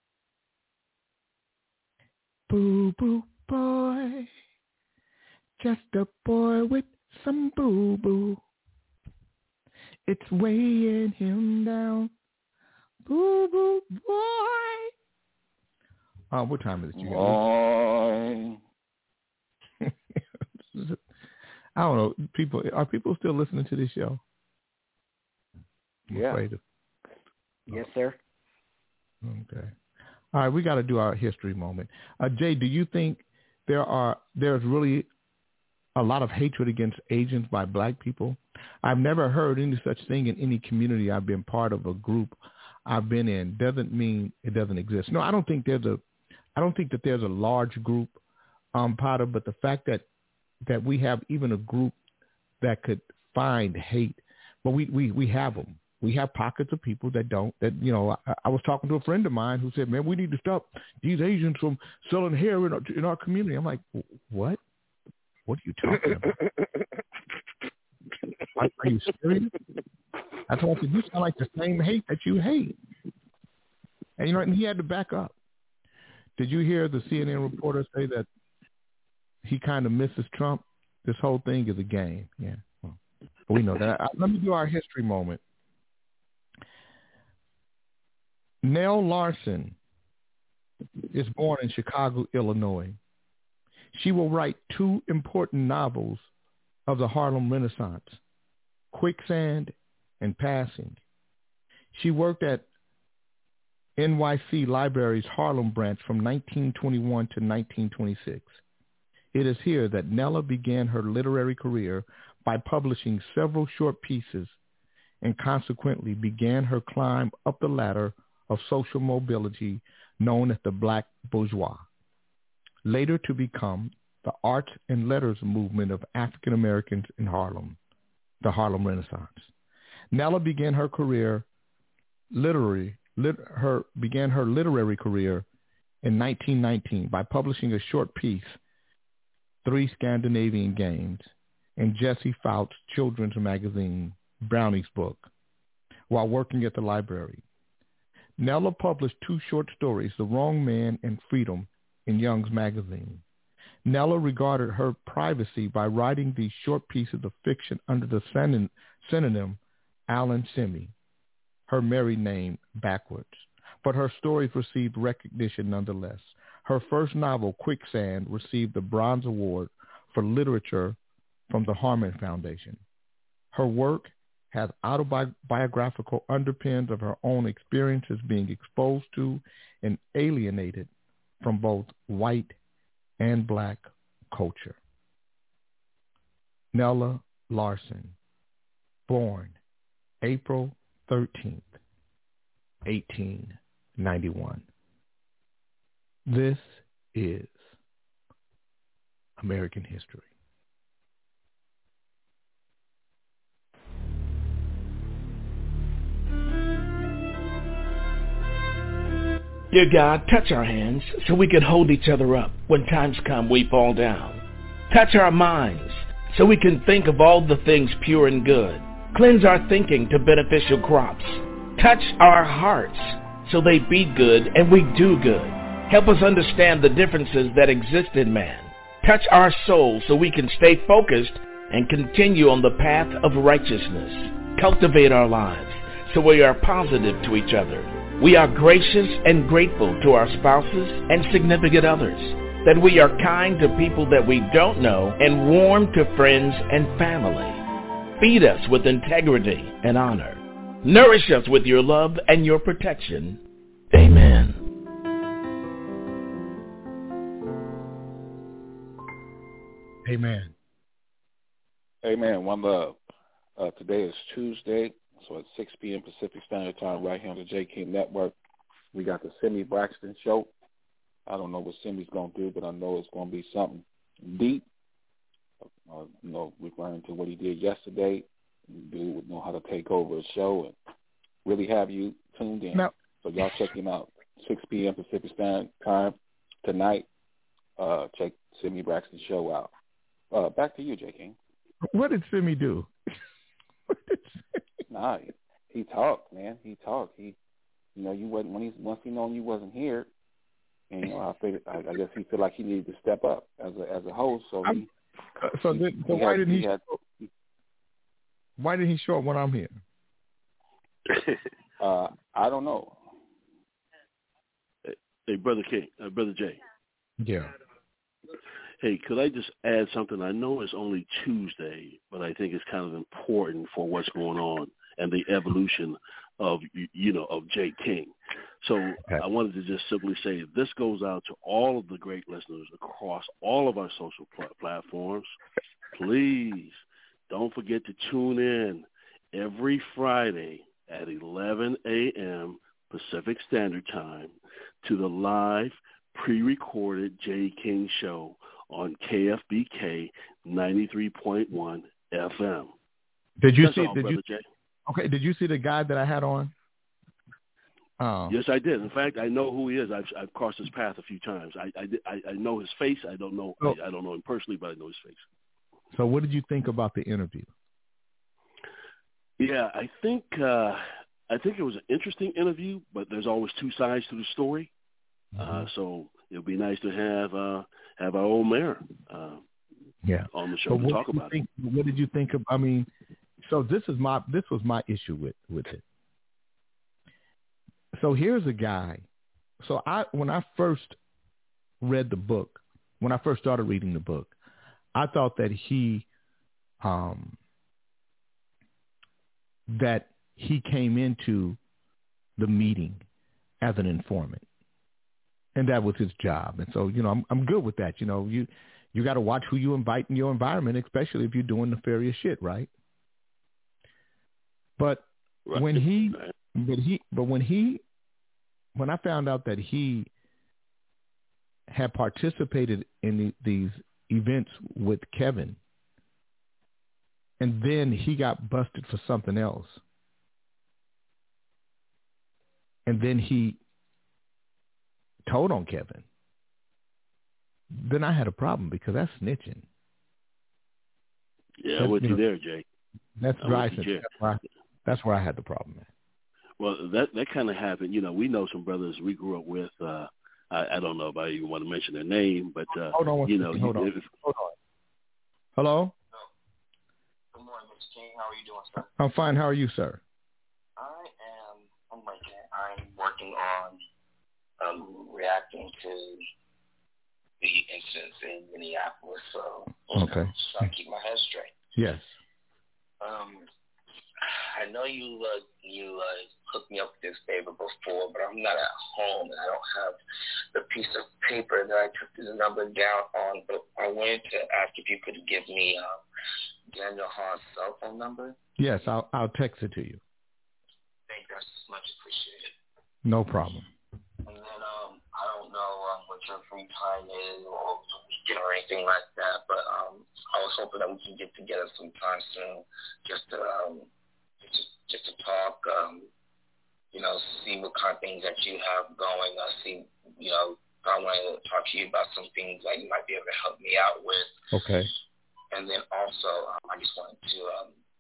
Boo-boo boy, just a boy with some boo-boo. It's weighing him down. Boo-boo boy. Uh, what time is it? You Boy. I don't know. People are people still listening to this show? I'm yeah. afraid of. Yes, sir. Okay. All right, we got to do our history moment. Uh, Jay, do you think there are there's really a lot of hatred against Asians by black people? I've never heard any such thing in any community I've been part of, a group I've been in. Doesn't mean it doesn't exist. No, I don't think there's a I don't think that there's a large group, um, Potter, but the fact that that we have even a group that could find hate, but we, we, we have them. We have pockets of people that don't, that, you know, I, I was talking to a friend of mine who said, man, we need to stop these Asians from selling hair in our, in our community. I'm like, what? What are you talking about? Are, are you serious? I told him, you sound like the same hate that you hate. And, you know, and he had to back up. Did you hear the C N N reporter say that he kind of misses Trump? This whole thing is a game. Yeah, well, we know that. Let me do our history moment. Nell Larsen is born in Chicago, Illinois. She will write two important novels of the Harlem Renaissance, Quicksand and Passing. She worked at N Y C Library's Harlem branch from nineteen twenty-one to nineteen twenty-six. It is here that Nella began her literary career by publishing several short pieces and consequently began her climb up the ladder of social mobility known as the Black Bourgeois, later to become the arts and letters movement of African Americans in Harlem, the Harlem Renaissance. Nella began her career literary lit, her began her literary career in nineteen nineteen by publishing a short piece, Three Scandinavian Games, in Jesse Fouts' children's magazine, Brownie's Book, while working at the library. Nella published two short stories, The Wrong Man and Freedom, in Young's magazine. Nella regarded her privacy by writing these short pieces of fiction under the synonym Alan Simi, her married name backwards. But her stories received recognition nonetheless. Her first novel, Quicksand, received the Bronze Award for Literature from the Harman Foundation. Her work has autobiographical underpinnings of her own experiences being exposed to and alienated from both white and black culture. Nella Larsen, born April thirteenth, eighteen ninety-one. This is American history. Dear God, touch our hands so we can hold each other up when times come we fall down. Touch our minds so we can think of all the things pure and good. Cleanse our thinking to beneficial crops. Touch our hearts so they be good and we do good. Help us understand the differences that exist in man. Touch our souls so we can stay focused and continue on the path of righteousness. Cultivate our lives so we are positive to each other. We are gracious and grateful to our spouses and significant others. That we are kind to people that we don't know and warm to friends and family. Feed us with integrity and honor. Nourish us with your love and your protection. Amen. Amen. Amen. One love. Uh, today is Tuesday, so at six p.m. Pacific Standard Time, right here on the J. King Network. We got the Simi Braxton Show. I don't know what Simi's going to do, but I know it's going to be something deep. Uh, you know, referring to what he did yesterday. Dude would know how to take over a show and really have you tuned in. Now, so y'all check him out. six p.m. Pacific Standard Time tonight. Uh, check Simi Braxton Show out. Uh, back to you, J. King. What did Simi do? Nah, he, he talked, man. He talked. He, you know, you wasn't when he once he known you wasn't here, and you know, I figured, I, I guess he felt like he needed to step up as a as a host. So he, uh, so, then, so he why had, didn't he? he had, why didn't he show up when I'm here? uh, I don't know. Hey, hey brother King, uh, brother Jay. Yeah. Hey, could I just add something? I know it's only Tuesday, but I think it's kind of important for what's going on and the evolution of, you know, of J. King. So okay. I wanted to just simply say this goes out to all of the great listeners across all of our social pl- platforms. Please don't forget to tune in every Friday at eleven a.m. Pacific Standard Time to the live pre-recorded J. King Show on K F B K ninety-three point one F M. Did you That's see? all, did Brother you? Jay. Okay. Did you see the guy that I had on? Oh. Yes, I did. In fact, I know who he is. I've I've crossed his path a few times. I I, I know his face. I don't know. Oh. I, I don't know him personally, but I know his face. So, what did you think about the interview? Yeah, I think uh, I think it was an interesting interview, but there's always two sides to the story. Mm-hmm. Uh, so it'll be nice to have uh, have our old mayor uh, yeah. on the show so to talk about think, it. What did you think of? I mean, so this is my this was my issue with, with it. So here's a guy. So I when I first read the book, when I first started reading the book, I thought that he um, that he came into the meeting as an informant. And that was his job. And so, you know, I'm I'm good with that. You know, you you got to watch who you invite in your environment, especially if you're doing nefarious shit, right? But right. when he, but he, but when he, when I found out that he had participated in the, these events with Kevin, and then he got busted for something else, and then he told on Kevin, then I had a problem because that's snitching. Yeah, that's, I'm with you, you know, there, Jay. That's I'm dry with you, snitching. That's where, I, that's where I had the problem, man. Well, that that kind of happened. You know, we know some brothers we grew up with. Uh, I, I don't know if I even want to mention their name, but uh, hold on, you know, hold you, on, if, hold on. Hello. Good morning, Mister King. How are you doing, sir? I'm fine. How are you, sir? I am. I'm working. I'm working on um, reacting to the incidents in Minneapolis. So, okay. Just trying to keep my head straight. Yes. Um, I know you uh, you uh, hooked me up with this favor before, but I'm not at home and I don't have the piece of paper that I took the number down on. But I wanted to ask if you could give me um, Daniel Hahn's cell phone number. Yes, I'll I'll text it to you. Thank you. That's much appreciated. No problem. And then um, I don't know um, what your free time is or weekend or anything like that, but um, I was hoping that we can get together sometime soon, just to um, just just to talk. Um, you know, see what kind of things that you have going. Uh, see, you know, I wanted to talk to you about some things that you might be able to help me out with. Okay. And then also, um, I just wanted to um,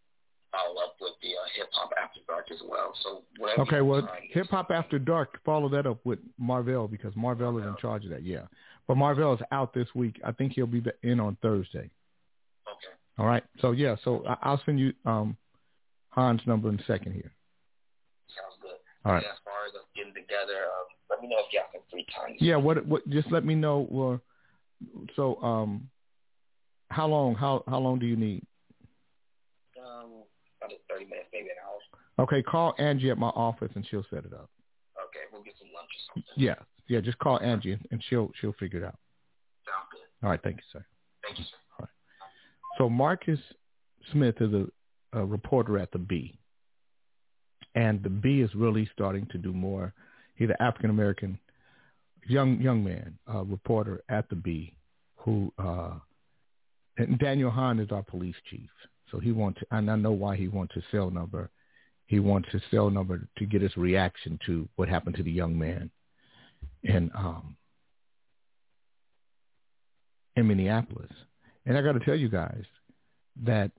follow up with the uh, Hip Hop After Dark as well. So whatever. Okay, well, Hip Hop After Dark, follow that up with Marvell because Marvell is in charge of that. Yeah, but Marvell is out this week. I think he'll be in on Thursday. Okay. All right. So yeah, so I'll send you um, Han's number in a second here. Sounds good. All right. And as far as us getting together, um, let me know if you have some free time. Yeah. What? What? Just let me know. Well, so um, how long? How how long do you need? Um, about thirty minutes, maybe an hour. Okay. Call Angie at my office and she'll set it up. Okay, we'll get some lunch or something. Yeah. Yeah. Just call Angie and she'll she'll figure it out. Sounds good. All right. Thank you, sir. Thank you, sir. All right. So Marcus Smith is a, a reporter at the Bee. And the Bee is really starting to do more. He's an African-American young young man, uh, reporter at the Bee who, uh, and Daniel Hahn is our police chief. So he wants to, and I know why he wants his cell number. He wants his cell number to get his reaction to what happened to the young man in, um, in Minneapolis. And I got to tell you guys that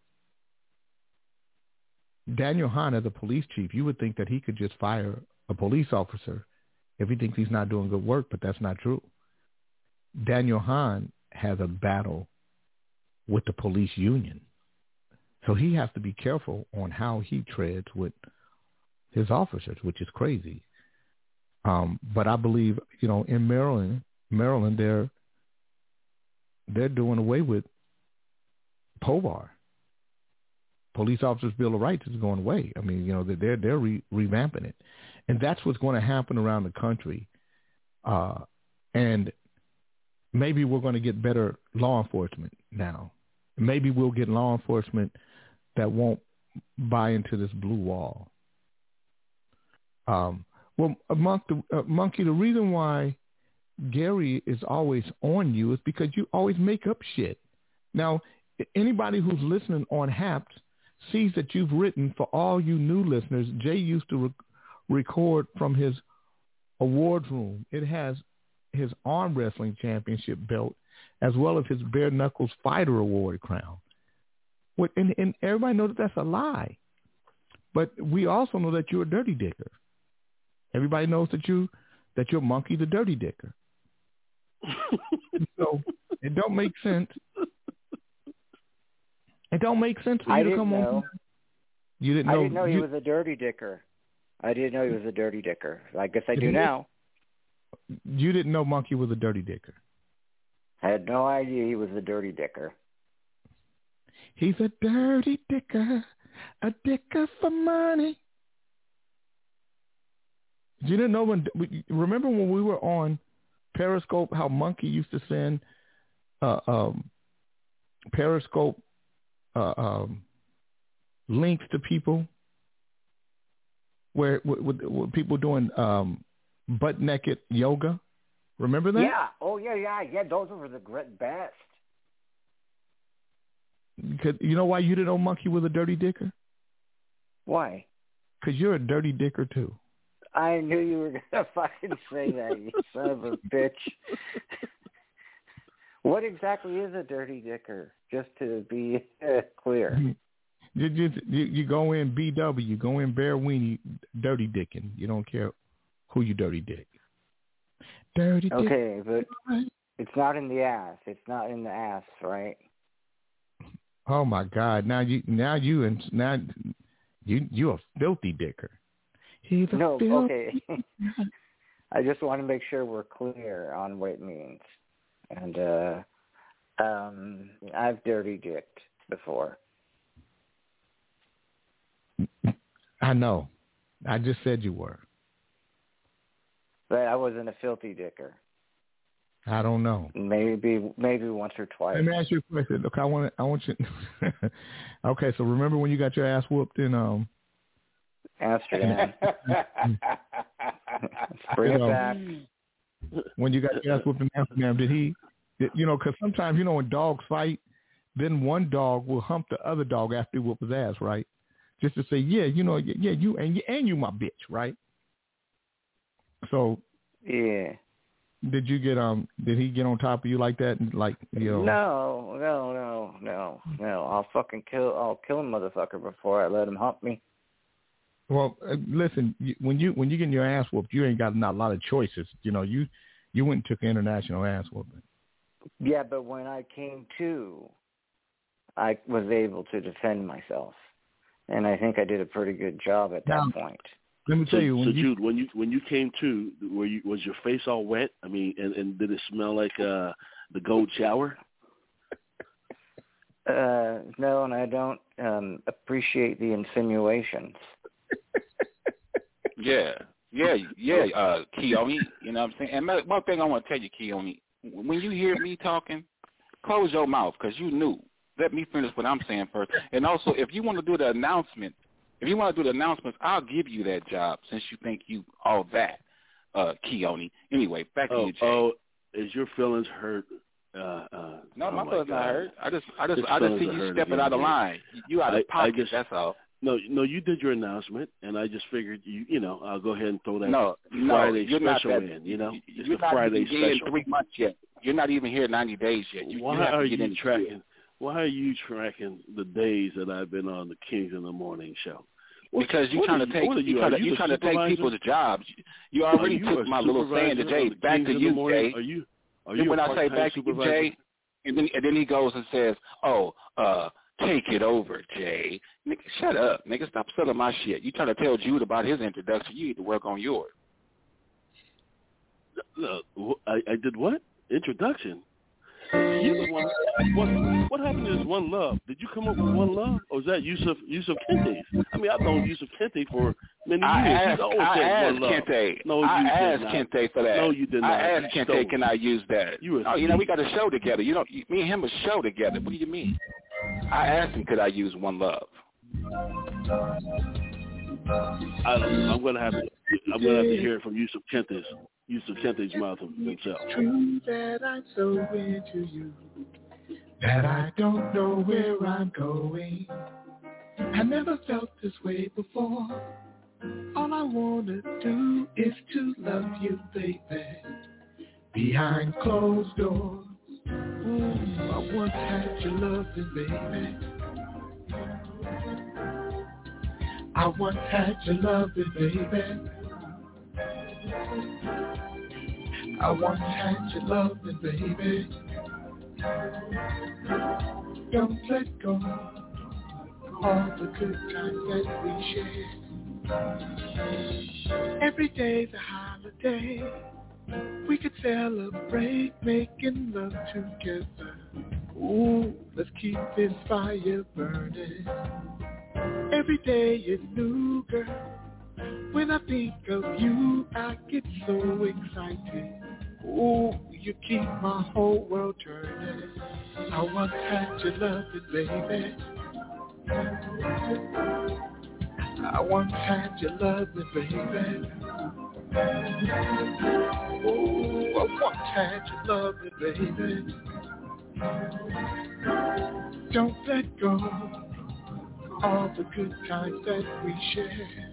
Daniel Hahn, as a police chief, you would think that he could just fire a police officer if he thinks he's not doing good work, but that's not true. Daniel Hahn has a battle with the police union. So he has to be careful on how he treads with his officers, which is crazy. Um, but I believe, you know, in Maryland, Maryland, they're they're doing away with P O V A R. Police Officers' Bill of Rights is going away. I mean, you know, they're they're re- revamping it, and that's what's going to happen around the country. Uh, and maybe we're going to get better law enforcement now. Maybe we'll get law enforcement that won't buy into this blue wall. Um, well, Monk, the, uh, Monkey, the reason why Gary is always on you is because you always make up shit. Now, anybody who's listening on Haps sees that you've written, for all you new listeners, Jay used to re- record from his awards room. It has his arm wrestling championship belt as well as his bare knuckles fighter award crown. What, and, and everybody knows that that's a lie. But we also know that you're a dirty dicker. Everybody knows that you that you're Monkey the Dirty Dicker. So it don't make sense. It don't make sense for I you to didn't come know. on. You didn't know. I didn't know he you, was a dirty dicker. I didn't know he was a dirty dicker. I guess I do now. You didn't know Monkey was a dirty dicker. I had no idea he was a dirty dicker. He's a dirty dicker, a dicker for money. You didn't know when? Remember when we were on Periscope? How Monkey used to send uh, um, Periscope uh, um, links to people where, where, where people doing um, butt naked yoga. Remember that? Yeah. Oh yeah, yeah, yeah. Those were the great best. Because you know why you didn't know Monkey was a dirty dicker? Why? Because you're a dirty dicker too. I knew you were going to fucking say that, you son of a bitch. What exactly is a dirty dicker, just to be uh, clear? You, just, you, you go in B W, you go in bare weenie, dirty dicking. You don't care who you dirty dick. Dirty dick. Okay, but it's not in the ass. It's not in the ass, right? Oh my God! Now you, now you, and now you, you a filthy dicker. He's a no, filthy okay. I just want to make sure we're clear on what it means. And uh, um, I've dirty dicked before. I know. I just said you were. But I wasn't a filthy dicker. I don't know. Maybe maybe once or twice. Let me ask you a question. Look, I want I want you. Okay, so remember when you got your ass whooped in um Amsterdam? Bring you it know, back. When you got your ass whooped in Amsterdam, did he? Did, you know, because sometimes you know when dogs fight, then one dog will hump the other dog after he whoop his ass, right? Just to say, yeah, you know, yeah, you and you and you my bitch, right? So yeah. did you get um? Did he get on top of you like that? Like you know? No, no, no, no, no. I'll fucking kill. I'll kill a motherfucker before I let him hump me. Well, uh, listen. You, when you when you get your ass whooped, you ain't got not a lot of choices. You know, you you went and took an international ass whooping. Yeah, but when I came to, I was able to defend myself, and I think I did a pretty good job at that now, point. Let me so, tell you, when so you, Jude, when you when you came to, were you was your face all wet? I mean, and, and did it smell like uh, the gold shower? Uh, no, and I don't um, appreciate the insinuations. Yeah, yeah, yeah, uh, Keone. You know what I'm saying? And one thing I want to tell you, Keone, when you hear me talking, close your mouth because you knew. Let me finish what I'm saying first. And also, if you want to do the announcement, if you want to do the announcements, I'll give you that job since you think you all that, uh, Keone. Anyway, back to oh, you, Jay. Oh, is your feelings hurt? Uh, uh, no, oh my my feelings God. not hurt. I just, I just, His I just see feelings are you hurt stepping again, out of Jay. line. You out of I, pocket. I just, that's all. No, no, you did your announcement, and I just figured you, you know, I'll go ahead and throw that no, Friday no, you're special not that, in. You know, it's you're the not Friday even here special. in three months yet. You're not even here ninety days yet. You, why you have are to get you in tracking? Why are you tracking the days that I've been on the Kings in the Morning show? What's, because you're trying to take you, you trying to, you trying to take people's jobs. You already you took my little saying to Jay. Back to you, Jay. Are you? Are then you when a I say back to you, Jay, and then and then he goes and says, "Oh, uh, take it over, Jay." Nigga, shut up, nigga. Stop selling my shit. You trying to tell Jude about his introduction? You need to work on yours. No, I, I did what? Introduction. You the one. What, what happened to this One Love? Did you come up with One Love, or was that Yusuf Yusuf Kente's? I mean, I've known Yusuf Kente for many I years. Asked, He's always I said asked One Love. Kente. No, I you asked did not. Kente for that. No, you did not. I asked You Kente, stole. can I use that? You, oh, you know, we got a show together. You know, me and him a show together. What do you mean? I asked him, could I use One Love? I don't know. I'm gonna have to. I'm gonna have to hear it from Yusuf Kente's Yusuf Kente's mouth himself. It's true that I'm so into you that I don't know where I'm going. I never felt this way before. All I wanna do is to love you, baby, behind closed doors. Ooh, I once had your loving, baby. I once had your loving, baby. I once had your loving, baby. Don't let go all the good times that we shared. Every day's a holiday. We could celebrate making love together. Ooh, let's keep this fire burning. Every day is new, girl. When I think of you, I get so excited. Ooh, you keep my whole world turning. I once had your loving, baby. I once had your loving, baby. Ooh, I once had your loving, baby. Don't let go all the good times that we shared.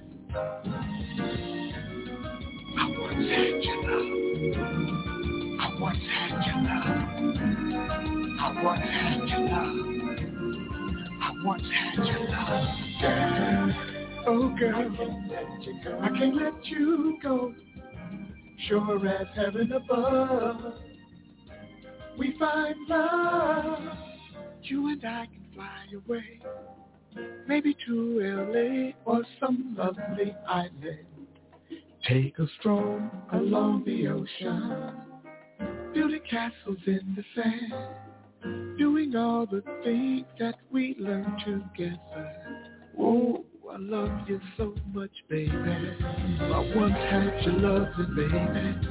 I once had your love. I once had your love. I once had your love. I once had your love. Girl, oh girl, I can't let you go. Sure as heaven above, we find love. You and I can fly away, maybe to L A or some lovely island. Take a stroll along the ocean, building castles in the sand, doing all the things that we learned together. Oh, I love you so much, baby. I once had your loving, baby.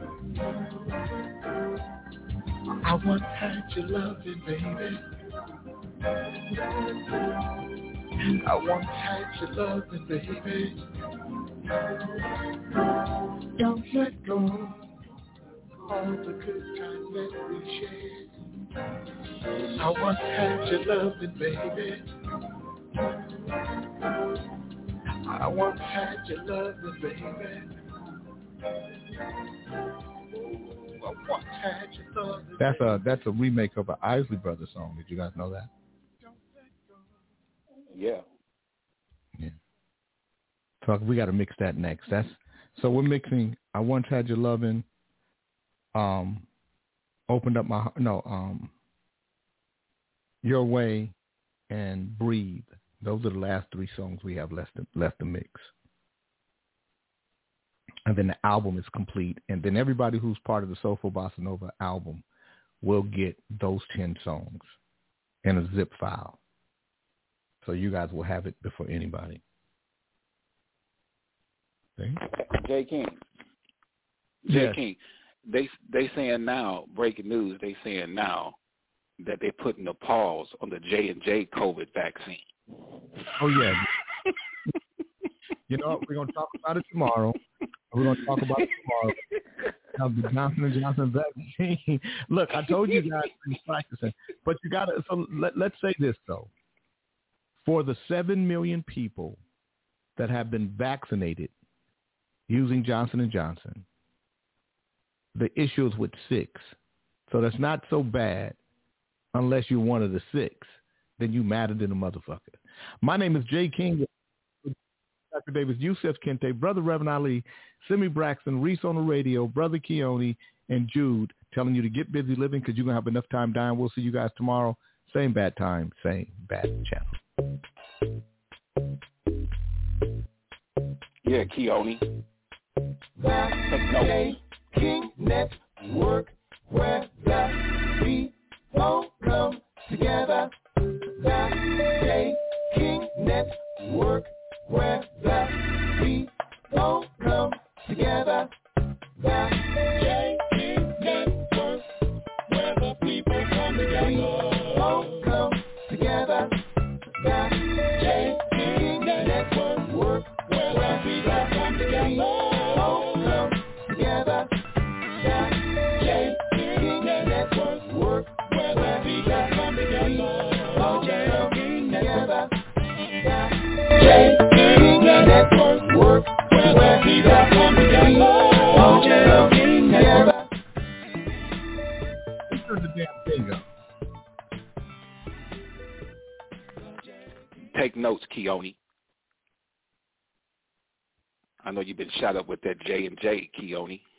I once had your loving, baby. I once had your loving, baby. Don't let go all the good times that we shared. I once had your loving, baby. I once had your loving, baby. That's a that's a remake of an Isley Brothers song. Did you guys know that? Yeah. Yeah. So we got to mix that next. That's so we're mixing. I Once Had Your Lovin'. Um, opened up my no. Um, Your Way, and Breathe. Those are the last three songs we have left to, left to mix. And then the album is complete. And then everybody who's part of the Soulful Bossa Nova album will get those ten songs in a zip file. So you guys will have it before anybody. See? Jay King. Jay Yes. King. They they saying now, breaking news, they saying now that they're putting a pause on the J and J COVID vaccine. Oh, yeah. You know what? We're going to talk about it tomorrow. We're going to talk about it tomorrow. Now, the Johnson and Johnson vaccine. Look, I told you guys to be practicing. But you got to, so let, let's say this, though. For the seven million people that have been vaccinated using Johnson and Johnson, the issue is with six. So that's not so bad unless you're one of the six. Then you matter than a motherfucker. My name is Jay King. Doctor Davis, Yusef Kente, Brother Reverend Ali, Simi Braxton, Reese on the radio, Brother Keone, and Jude telling you to get busy living because you're going to have enough time dying. We'll see you guys tomorrow. Same bad time, same bad channel. Yeah, Keone. Take notes. King Network, where the people come together. The J King Network, where the people come together. The J King Network, where the people come together. People come together. The J King Network, where the people come together. People come together. The J King Network, where the people come together. J King Network, where people come together. J King Network. Turn the damn thing up. Take notes, Keone. I know you've been shot up with that J and J, Keone.